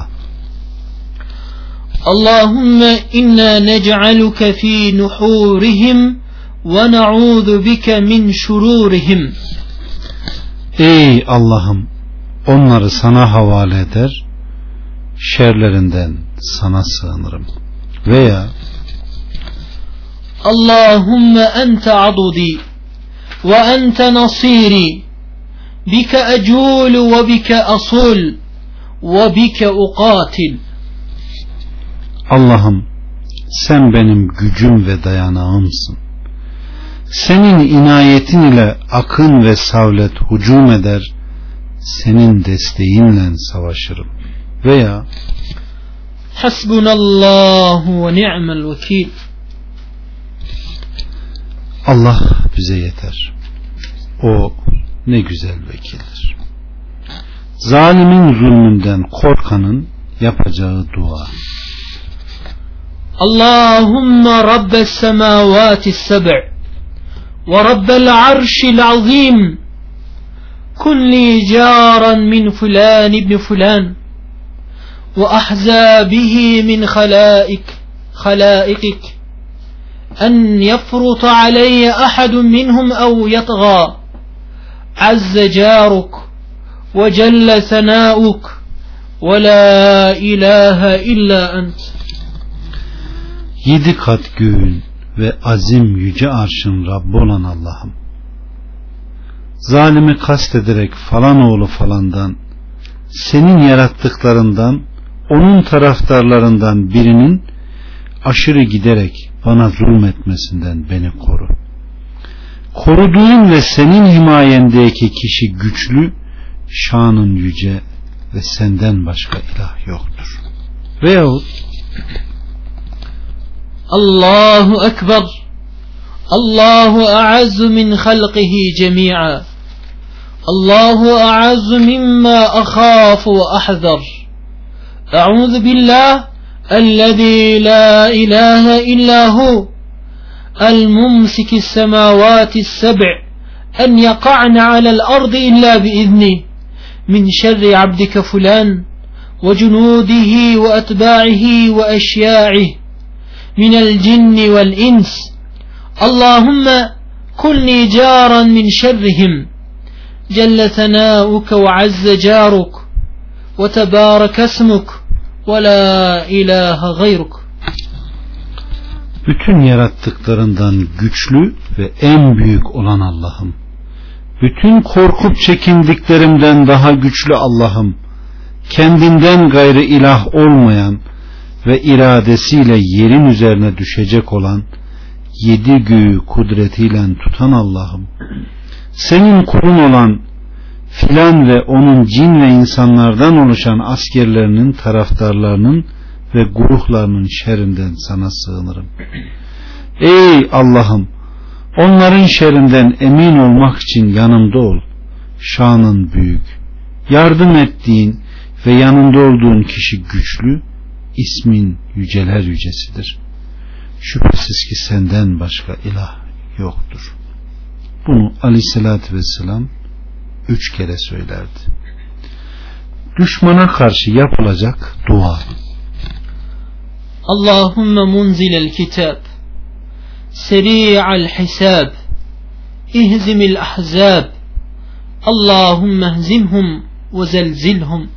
Allahümme inna nec'aluke fi nuhurihim ve na'udhu bike min şururihim. Ey Allah'ım, onları sana havale eder, şerlerinden sana sığınırım. Veya Allahümme ente adudi ve ente nasiri bike eculu ve bike asul ve bike uqatil. Allah'ım, sen benim gücüm ve dayanağımsın. Senin inayetin ile akın ve savlet hücum eder, senin desteğinle savaşırım. Veya Hasbunallahu ve ni'mel vekil. Allah bize yeter. O ne güzel vekildir. Zalimin zulmünden korkanın yapacağı dua. Allahümme rabbes semavati seb' ve rabbel arşil azim kun li caran min fulan ibn fulan ve ahzabihi min khalaik khalaikik en yefruta aleyye ahadun minhum ev yatgâ azze caruk ve celle senâuk ve la ilahe illa ent. Yedi kat göğün ve azim yüce arşın Rabbi olan Allah'ım, zalimi kastederek falan oğlu falandan, senin yarattıklarından, onun taraftarlarından birinin aşırı giderek bana zulmetmesinden beni koru. Koruduğun ve senin himayendeki kişi güçlü, şanın yüce ve senden başka ilah yoktur. Veyahut Allahu Ekber, Allahu a'azzu min halqihi cemi'a, Allahu a'azzu mimma akhafu ve ahzar, Eûzu billah ellezî la ilahe illahu el-mumsikis semâvâtis seb' en yaka'ne alel ardı illa biizni min şerri abdike fulan ve cunudihi ve etbâ'ihi ve eşyâ'ihi minel cinni vel ins. Allahümme kulni câran min şerrihim celle senâuke ve azze cāruk ve tebârek esmuk ve la ilahe gayruk. Bütün yarattıklarından güçlü ve en büyük olan Allah'ım, bütün korkup çekindiklerimden daha güçlü Allah'ım, kendinden gayrı ilah olmayan ve iradesiyle yerin üzerine düşecek olan, yedi göğü kudretiyle tutan Allah'ım, senin kulun olan filan ve onun cin ve insanlardan oluşan askerlerinin, taraftarlarının ve guruhlarının şerrinden sana sığınırım. Ey Allah'ım, onların şerrinden emin olmak için yanımda ol. Şanın büyük, yardım ettiğin ve yanında olduğun kişi güçlü, ismin yüceler yücesidir. Şüphesiz ki senden başka ilah yoktur. Bunu Aleyhisselatü Vesselam üç kere söylerdi. Düşmana karşı yapılacak dua. Allahümme munzilel kitab, seri'al hisab, ihzimil ahzab, Allahümme hzimhum ve zelzilhum.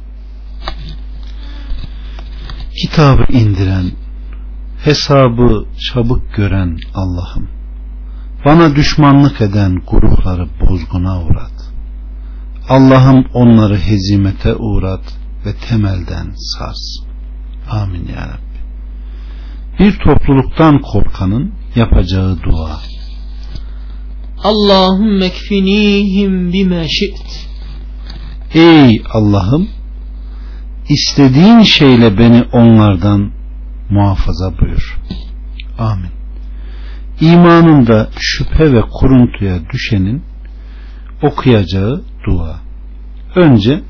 Kitabı indiren, hesabı çabuk gören Allah'ım, bana düşmanlık eden guruhları bozguna uğrat. Allah'ım onları hezimete uğrat ve temelden sars. Amin ya Rabbi. Bir topluluktan korkanın yapacağı dua. Allahümme kfinihim bima şi't. Ey Allah'ım, istediğin şeyle beni onlardan muhafaza buyur. Amin. İmanında şüphe ve kuruntuya düşenin okuyacağı dua. Önce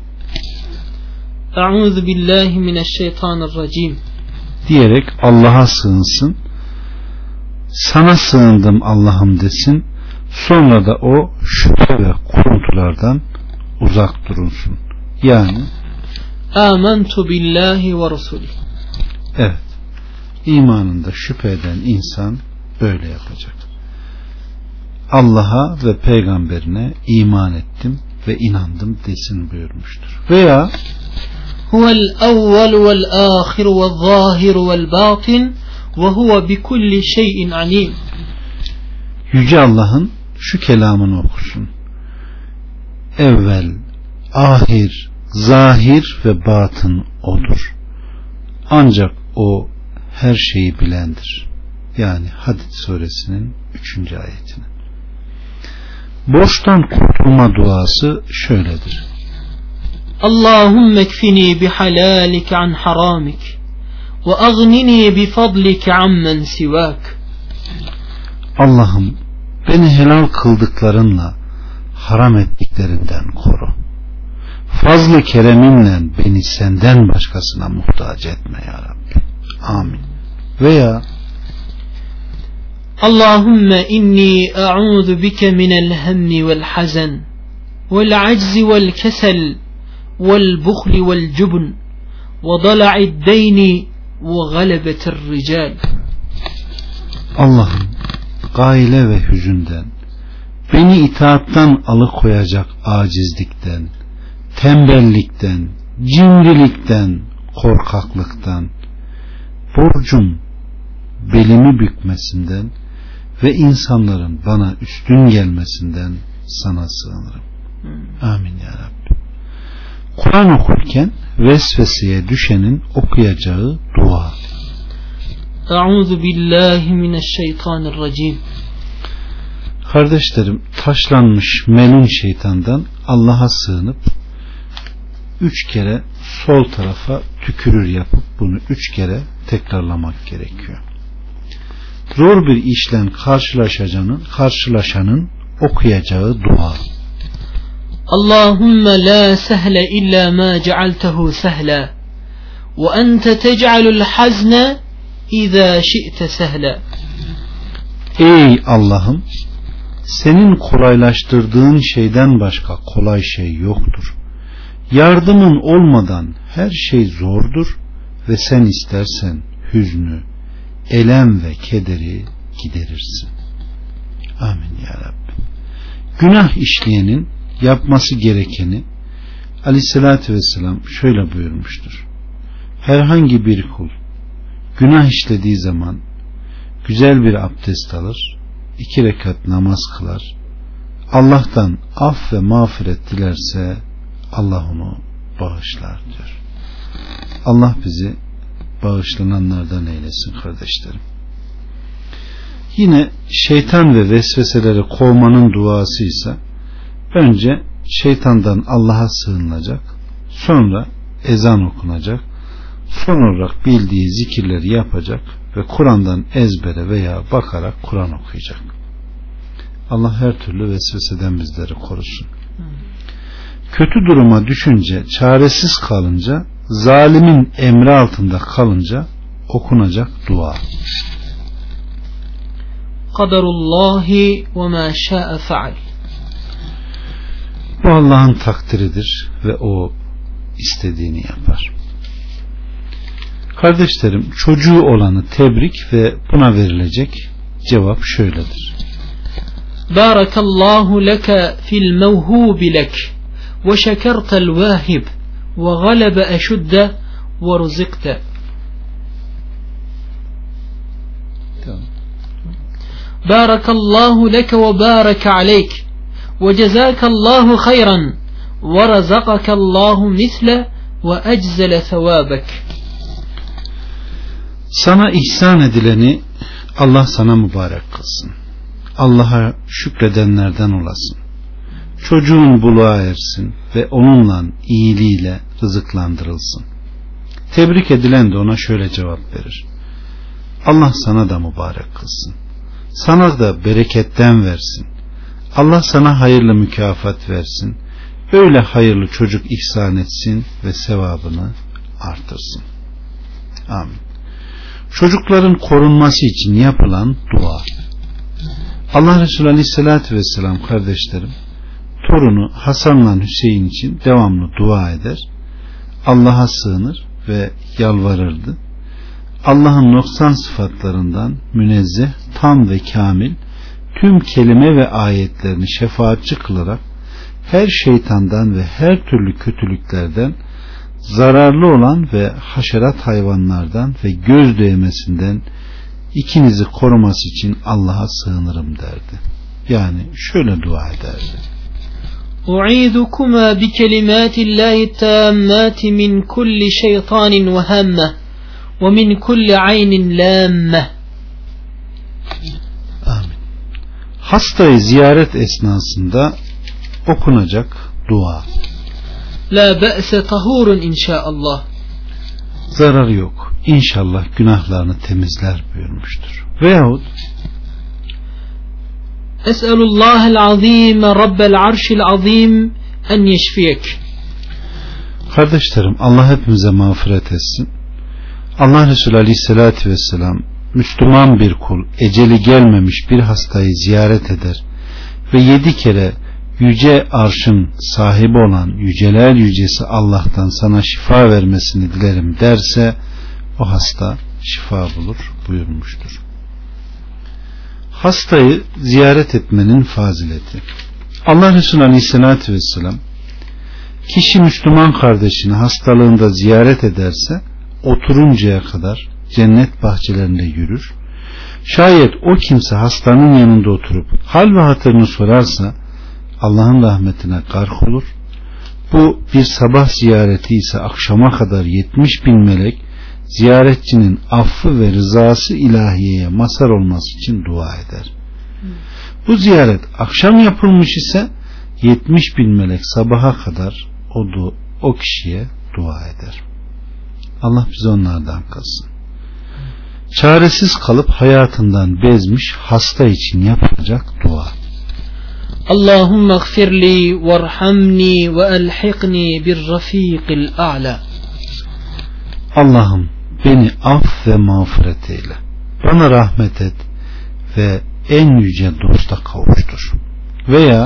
Eûzu billahi mineşşeytanirracim diyerek Allah'a sığınsın. Sana sığındım Allah'ım desin. Sonra da o şüphe ve kuruntulardan uzak durunsun. Yani Âmentu billahi ve Resulih. Evet. İmanında şüphe eden insan böyle yapacak. Allah'a ve peygamberine iman ettim ve inandım desin buyurmuştur. Veya Huvel evvel vel ahir vel zahir vel batin ve huve bi kulli şeyin alim. Yüce Allah'ın şu kelamını okusun. Evvel, ahir, zahir ve batın odur. Ancak o her şeyi bilendir. Yani Hadid suresinin üçüncü ayetini. Borçtan kurtulma duası şöyledir. Allahümme kfini bihalalike an haramik ve agnini bifadlike ammen sivak. Allah'ım beni helal kıldıklarınla haram ettiklerinden koru. Fazl-ı kereminle beni senden başkasına muhtaç etme ya Rabbi. Amin. Veya Allahümme inni a'udhu bike minel hemmi vel hazen vel aczi vel kesel vel bukhli vel cubn ve dala'id deyni ve galebetir rical. Allah'ım gaile ve hüzünden, beni itaattan alıkoyacak acizlikten, tembellikten, cimrilikten, korkaklıktan, borcum belimi bükmesinden ve insanların bana üstün gelmesinden sana sığınırım. Amin ya Rabbi. Kur'an okurken vesveseye düşenin okuyacağı dua. Euzu billahi mineşşeytanirracim. Kardeşlerim, taşlanmış melun şeytandan Allah'a sığınıp üç kere sol tarafa tükürür yapıp bunu üç kere tekrarlamak gerekiyor. Zor bir işle karşılaşanın, karşılaşanın okuyacağı dua. Allahümme la sehle illa ma cealtehu sehla وأنت تجعل الحزن إذا شئت سهلا. Ey Allah'ım, senin kolaylaştırdığın şeyden başka kolay şey yoktur. Yardımın olmadan her şey zordur ve sen istersen hüznü, elem ve kederi giderirsin. Amin ya Rabbi. Günah işleyenin yapması gerekeni Aleyhisselatü Vesselam şöyle buyurmuştur. Herhangi bir kul günah işlediği zaman güzel bir abdest alır, iki rekat namaz kılar, Allah'tan af ve mağfiret dilerse Allah onu bağışlar diyor. Allah bizi bağışlananlardan eylesin kardeşlerim. Yine şeytan ve vesveseleri kovmanın duası ise önce şeytandan Allah'a sığınılacak, sonra ezan okunacak, son olarak bildiği zikirleri yapacak ve Kur'an'dan ezbere veya bakarak Kur'an okuyacak. Allah her türlü vesveseden bizleri korusun. Kötü duruma düşünce, çaresiz kalınca, zalimin emri altında kalınca okunacak dua. Kaderullahi ve ma şa'a feal. Bu Allah'ın takdiridir ve o istediğini yapar. Kardeşlerim, çocuğu olanı tebrik ve buna verilecek cevap şöyledir. Barakallahu leke fil mevhubi lek ve şekertel vahib ve galebe eşudde ve rızıkte. Barakallahu leke ve bareke aleyk ve cezakallahu hayran ve razakakallahu misle ve eczele sevabek. Sana ihsan edileni Allah sana mübarek kılsın. Allah'a şükredenlerden olasın. Çocuğun buluğa ersin ve onunla iyiliğiyle rızıklandırılsın. Tebrik edilen de ona şöyle cevap verir. Allah sana da mübarek kılsın. Sana da bereketten versin. Allah sana hayırlı mükafat versin. Öyle hayırlı çocuk ihsan etsin ve sevabını artırsın. Amin. Çocukların korunması için yapılan dua. Allah Resulü Aleyhisselatü Vesselam kardeşlerim, torunu Hasan'la Hüseyin için devamlı dua eder, Allah'a sığınır ve yalvarırdı. Allah'ın noksan sıfatlarından münezzeh, tam ve kamil, tüm kelime ve ayetlerini şefaatçi kılarak her şeytandan ve her türlü kötülüklerden, zararlı olan ve haşerat hayvanlardan ve göz değmesinden ikinizi koruması için Allah'a sığınırım derdi. Yani şöyle dua ederdi. U'idukuma bi kelimatillahi tammati min kulli şeytanin ve hemme ve min kulli aynin lamme. Amin. Hastayı ziyaret esnasında okunacak dua. La be'se tahurun inşaallah. Zararı yok. İnşallah günahlarını temizler buyurmuştur. Veyahut Es'elullahel azim Rabbel arşil azim en yeşfiyek. Kardeşlerim, Allah hepimize mağfiret etsin. Allah Resulü Aleyhisselatü Vesselam, Müslüman bir kul eceli gelmemiş bir hastayı ziyaret eder ve yedi kere yüce arşın sahibi olan yüceler yücesi Allah'tan sana şifa vermesini dilerim derse o hasta şifa bulur buyurmuştur. Hastayı ziyaret etmenin fazileti. Allah Resulü Aleyhisselatü Vesselam, kişi Müslüman kardeşini hastalığında ziyaret ederse oturuncaya kadar cennet bahçelerinde yürür. Şayet o kimse hastanın yanında oturup hal ve hatırını sorarsa Allah'ın rahmetine gark olur. Bu bir sabah ziyareti ise akşama kadar yetmiş bin melek ziyaretçinin affı ve rızası ilahiyeye mazhar olması için dua eder. Hmm. Bu ziyaret akşam yapılmış ise yetmiş bin melek sabaha kadar o, du- o kişiye dua eder. Allah bizi onlardan kılsın. Çaresiz kalıp hayatından bezmiş hasta için yapılacak dua. Allahümme gfirli varhamni ve elhiqni bir rafiqil a'la. Allah'ım beni af ve mağfiret eyle. Bana rahmet et ve en yüce dosta kavuştur. Veya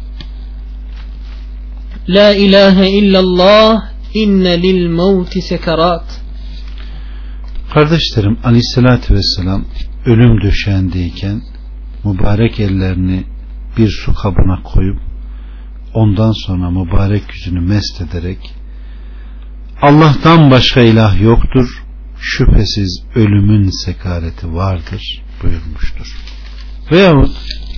La ilahe illallah inne lil mevti sekarat. Kardeşlerim, aleyhissalatü vesselam ölüm döşeğindeyken mübarek ellerini bir su kabına koyup ondan sonra mübarek yüzünü mest ederek Allah'tan başka ilah yoktur, şüphesiz ölümün sekareti vardır buyurmuştur. Veyahut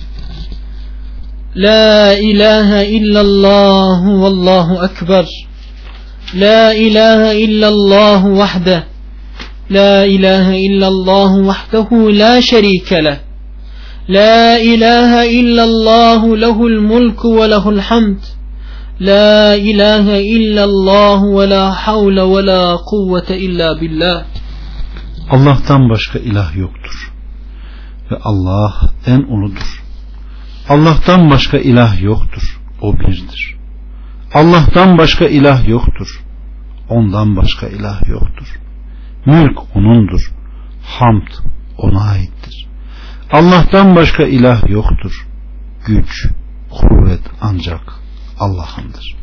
La ilahe illallah vallahu ekber. La ilahe illallah vahde. La ilahe illallah vahdehu la şerike leh. La ilahe illallah lehul mulku ve lehul hamd. La ilahe illallah ve la havle ve la kuvvete illa billah. Allah'tan başka ilah yoktur ve Allah en uludur. Allah'tan başka ilah yoktur, o birdir. Allah'tan başka ilah yoktur, ondan başka ilah yoktur. Mülk onundur, hamd ona aittir. Allah'tan başka ilah yoktur, güç, kuvvet ancak Allah'ındır.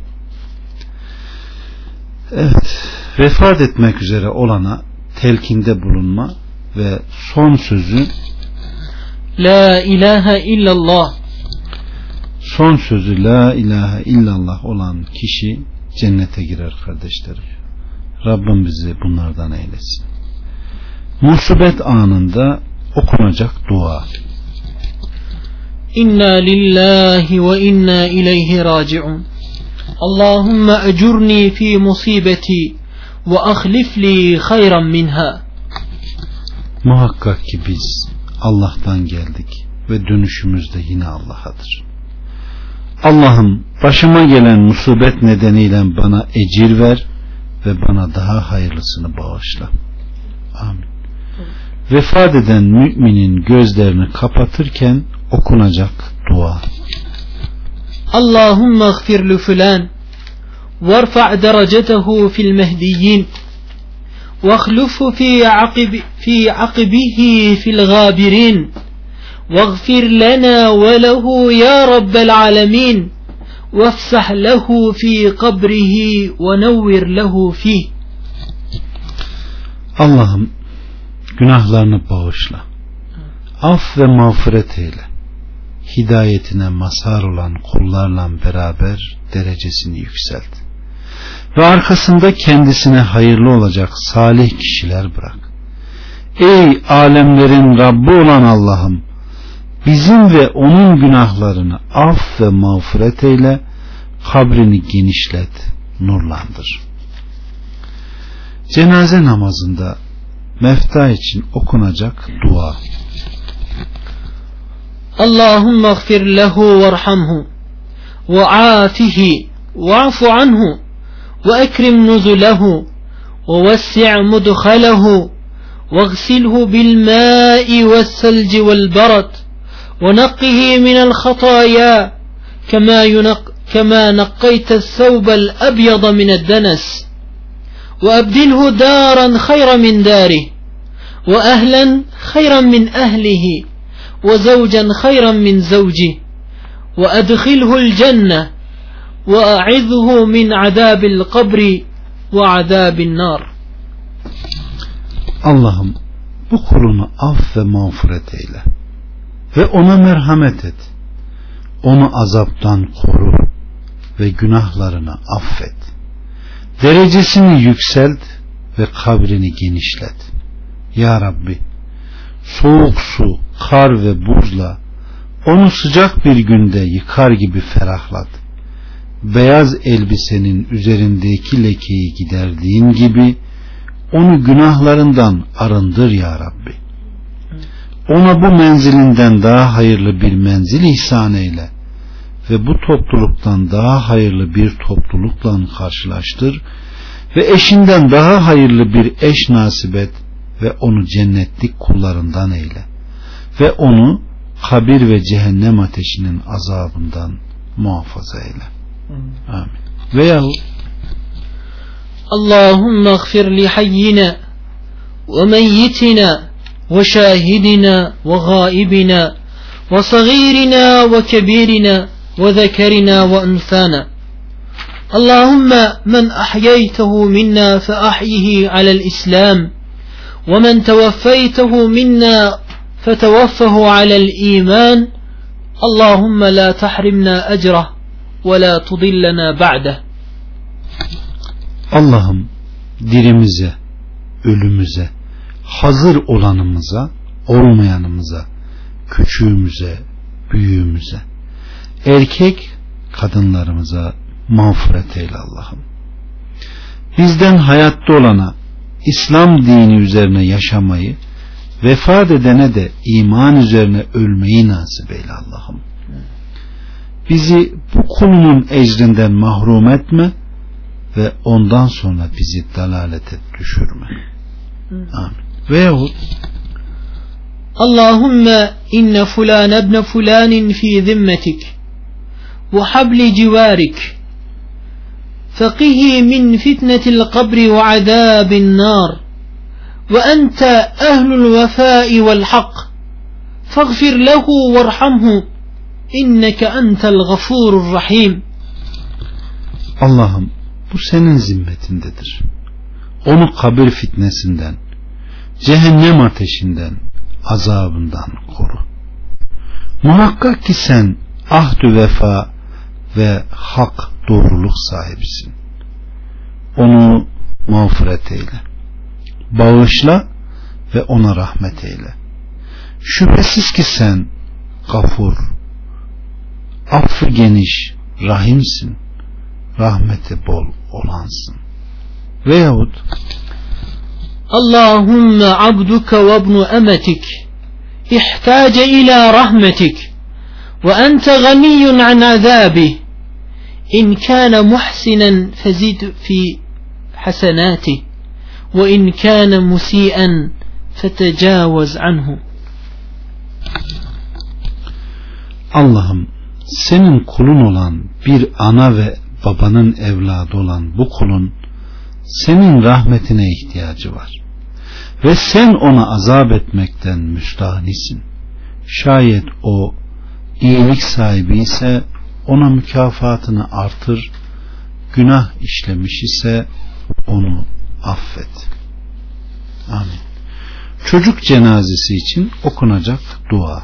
Evet, vefat etmek üzere olana telkinde bulunma ve son sözü La ilahe illallah. Son sözü la ilahe illallah olan kişi cennete girer kardeşlerim. Rabbim bizi bunlardan eylesin. Musibet anında okunacak dua. İnna lillahi ve inna ileyhi raciun. Allahümme ecurni fi musibeti ve ahlif li hayran minha. Muhakkak ki biz Allah'tan geldik ve dönüşümüz de yine Allah'adır. Allah'ım başıma gelen musibet nedeniyle bana ecir ver ve bana daha hayırlısını bağışla. Amin. Vefat eden müminin gözlerini kapatırken okunacak dua. Allahümme gfir li fulan varfa' derecetehu fil mehdiyyin واخلفه في عقب في عقبه في الغابرين واغفر لنا وله يا رب العالمين وافسح له في قبره ونور له فيه. Allah'ım günahlarını bağışla, af ve mağfiret eyle, hidayetine mazhar olan kullarla beraber derecesini yükselt ve arkasında kendisine hayırlı olacak salih kişiler bırak. Ey alemlerin Rabbi olan Allah'ım, bizim ve onun günahlarını af ve mağfiret eyle, kabrini genişlet, nurlandır. Cenaze namazında mefta için okunacak dua. Allahümme gfir lehu varhamhu ve afihi wa'fu anhu ve ekrim nuzulehu ve vessi'a mudkhalehu واغسله بالماء والثلج والبرد ونقه من الخطايا كما ينق كما نقيت الثوب الأبيض من الدنس وأبدله دارا خيرا من داره وأهلا خيرا من أهله وزوجا خيرا من زوجه وأدخله الجنة وأعذه من عذاب القبر وعذاب النار. Allah'ım bu kulunu af ve mağfiret eyle ve ona merhamet et. Onu azaptan koru ve günahlarını affet. Derecesini yükselt ve kabrini genişlet. Ya Rabbi, soğuk su, kar ve buzla onu sıcak bir günde yıkar gibi ferahlat. Beyaz elbisenin üzerindeki lekeyi giderdiğin gibi onu günahlarından arındır ya Rabbi. Ona bu menzilinden daha hayırlı bir menzil ihsan eyle ve bu topluluktan daha hayırlı bir toplulukla karşılaştır ve eşinden daha hayırlı bir eş nasip et ve onu cennetlik kullarından eyle ve onu kabir ve cehennem ateşinin azabından muhafaza eyle. Amin. Veyahut اللهم اغفر لحينا وميتنا وشاهدنا وغائبنا وصغيرنا وكبيرنا وذكرنا وأنثانا اللهم من أحييته منا فأحيه على الإسلام ومن توفيته منا فتوفه على الإيمان اللهم لا تحرمنا أجره ولا تضلنا بعده. Allah'ım dirimize, ölümüze, hazır olanımıza, olmayanımıza, küçüğümüze, büyüğümüze, erkek kadınlarımıza mağfiret eyle Allah'ım. Bizden hayatta olana İslam dini üzerine yaşamayı, vefat edene de iman üzerine ölmeyi nasip eyle Allah'ım. Bizi bu kulunun ecrinden mahrum etme ve ondan sonra bizi dalalete düşürme. Amin. Veyahut Allahümme inne fulan ebne fulanin fi zimmetik ve habli civarik feqihi min fitnetil kabri ve azabin nar ve ente ehlul vefai vel hak faghfir lehu verhamhu inneke entel gafurur rahim. Allah'ım bu senin zimmetindedir. Onu kabir fitnesinden, cehennem ateşinden, azabından koru. Muhakkak ki sen ahd-ü vefa ve hak doğruluk sahibisin. Onu mağfiret eyle. Bağışla ve ona rahmet eyle. Şüphesiz ki sen gafur, affı geniş, rahimsin, rahmeti bol olansın. Veyahut Allahümme abduke ve ibnu emetik ihtace ila rahmetik ve ente ganiyyun an azabih in kana muhsinen fezid fi hasenatih ve in kana musian fetecavaz anhu. Allah'ım senin kulun olan bir ana ve babanın evladı olan bu kulun senin rahmetine ihtiyacı var ve sen ona azap etmekten müstahnisin. Şayet o iyilik sahibi ise ona mükafatını artır, günah işlemiş ise onu affet. Amin. Çocuk cenazesi için okunacak dua.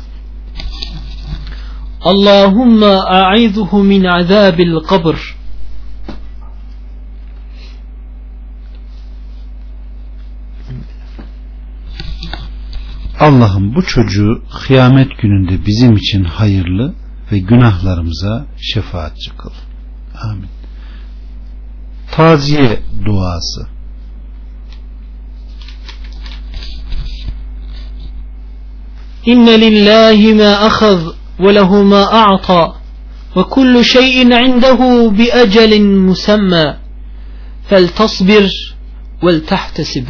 Allahümme a'idhuhu min azabil kabr. Allah'ım bu çocuğu kıyamet gününde bizim için hayırlı ve günahlarımıza şefaatçi kıl. Amin. Taziye duası. İnne lillahi ma ahaz ve lehu ma a'ta ve kullu şeyin indehu bi ecelin musamma feltasbir vel tahtesib.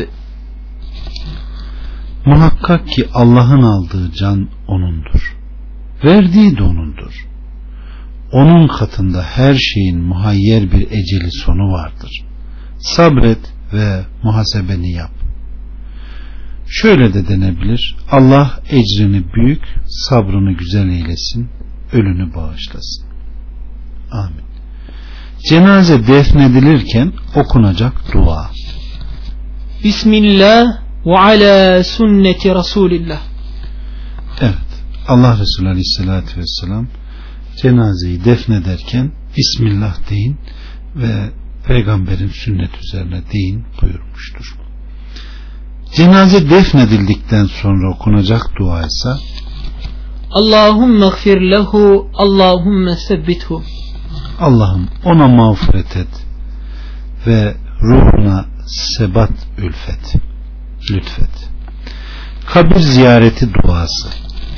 Muhakkak ki Allah'ın aldığı can O'nundur. Verdiği de O'nundur. Onun katında her şeyin muhayyer bir eceli sonu vardır. Sabret ve muhasebeni yap. Şöyle de denebilir: Allah ecrini büyük, sabrını güzel eylesin, ölünü bağışlasın. Amin. Cenaze defnedilirken okunacak dua. Bismillah ve ala sünneti Resulillah. Evet, Allah Resulü Aleyhisselatü Vesselam cenazeyi defnederken Bismillah deyin ve peygamberin sünnet üzerine deyin buyurmuştur. Cenaze defnedildikten sonra okunacak dua ise Allahümme gfir lehu Allahümme sebbithu. Allah'ım ona mağfiret et ve ruhuna sebat ülfet, lütfet. Kabir ziyareti duası.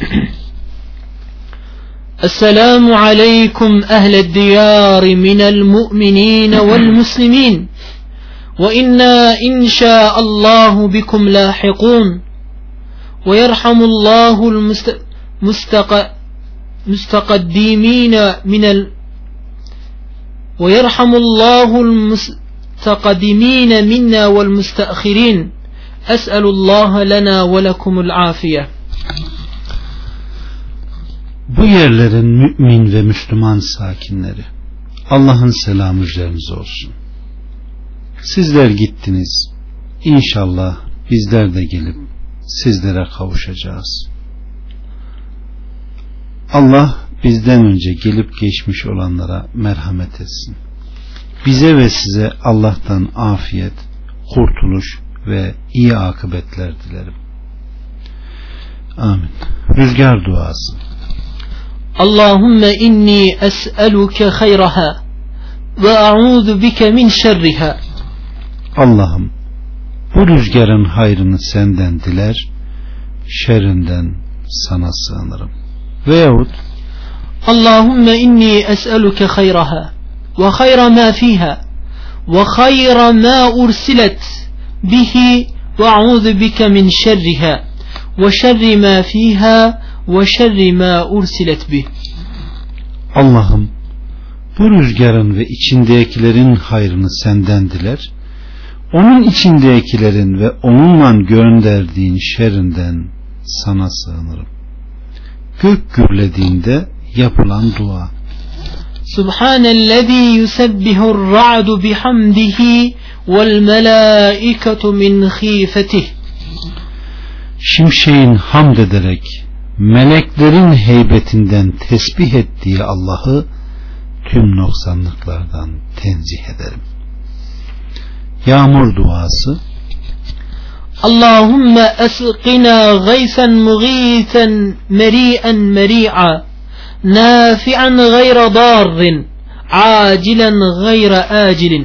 Esselamu aleykum ehled diyari minel mu'minin vel muslimin ve inna inşaallahu bikum lahiqun ve yerhamullahul mustaqaddimin minel ve yerhamullahul المتقدمين منا والمستأخرين أسأل الله لنا ولكم العافية. Bu yerlerin mümin ve Müslüman sakinleri, Allah'ın selamı üzerinize olsun. Sizler gittiniz, İnşallah bizler de gelip sizlere kavuşacağız. Allah bizden önce gelip geçmiş olanlara merhamet etsin. Bize ve size Allah'tan afiyet, kurtuluş ve iyi akıbetler dilerim. Amin. Rüzgar duası. Allahümme inni es'eluke hayraha ve a'udhu bike min şerriha. Allah'ım, bu rüzgarın hayrını senden diler, şerrinden sana sığınırım. Veyahut Allahümme inni es'eluke hayraha ve hayra ma fiha ve hayra ma ursilet bihi ve a'udhu bike min şerriha ve şerri ma fiha ve şerri ma ursilet bih. Allah'ım, bu rüzgarın ve içindekilerin hayrını senden diler, onun içindekilerin ve onunla gönderdiğin şerrinden sana sığınırım. Gök gürlediğinde yapılan dua. Subhanellezî yusebbihur ra'du bihamdihi vel melâiketu min khîfetih. Şimşeğin hamd ederek meleklerin heybetinden tesbih ettiği Allah'ı tüm noksanlıklardan tenzih ederim. Yağmur duası. Allahümme esqina gaysen mughithen meri'en meri'a nafi'an gayra darrin acilen gayra acilin.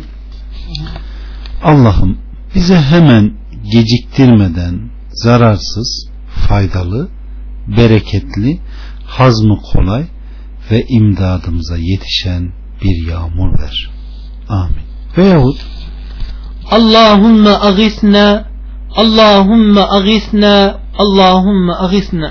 Allah'ım, bize hemen geciktirmeden zararsız, faydalı, bereketli, hazmı kolay ve imdadımıza yetişen bir yağmur ver. Amin. Veyahut Allahümme agisna, Allahümme agisna, Allahümme agisna.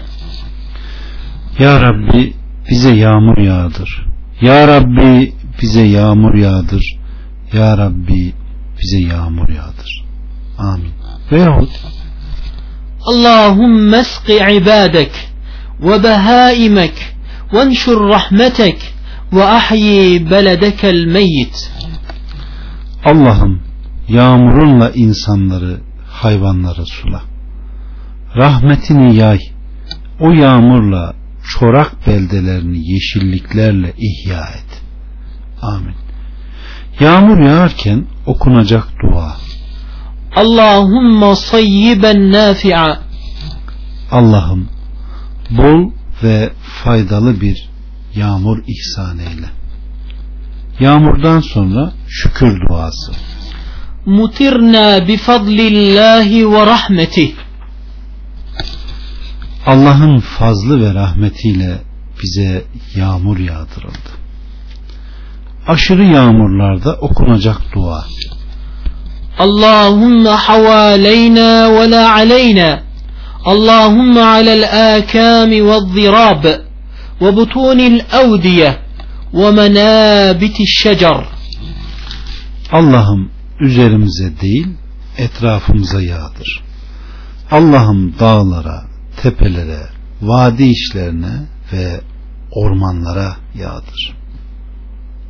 Ya Rabbi bize yağmur yağdır. Ya Rabbi bize yağmur yağdır. Ya Rabbi bize yağmur yağdır. Amin. Veyahut Allahümme esqi ibadek ve behaimek ve enşur rahmetek ve ahyi beledekel meyyit. Allah'ım, yağmurunla insanları, hayvanları sula. Rahmetini yay. O yağmurla çorak beldelerini yeşilliklerle ihya et. Amin. Yağmur yağarken okunacak dua. Allahümme sayyiben nafi'a. Allah'ım, bol ve faydalı bir yağmur ihsan eyle. Yağmurdan sonra şükür duası. Mutirna bifadlillahi ve rahmetih. Allah'ın fazlı ve rahmetiyle bize yağmur yağdırıldı. Aşırı yağmurlarda okunacak dua. Allahümme havaleyna ve la aleyna. Allahümme alel âkâmi ve zirâb ve butunil evdiye ve menâbitiş şecer. Allah'ım, üzerimize değil etrafımıza yağdır. Allah'ım, dağlara, tepelere, vadi içlerine ve ormanlara yağdır.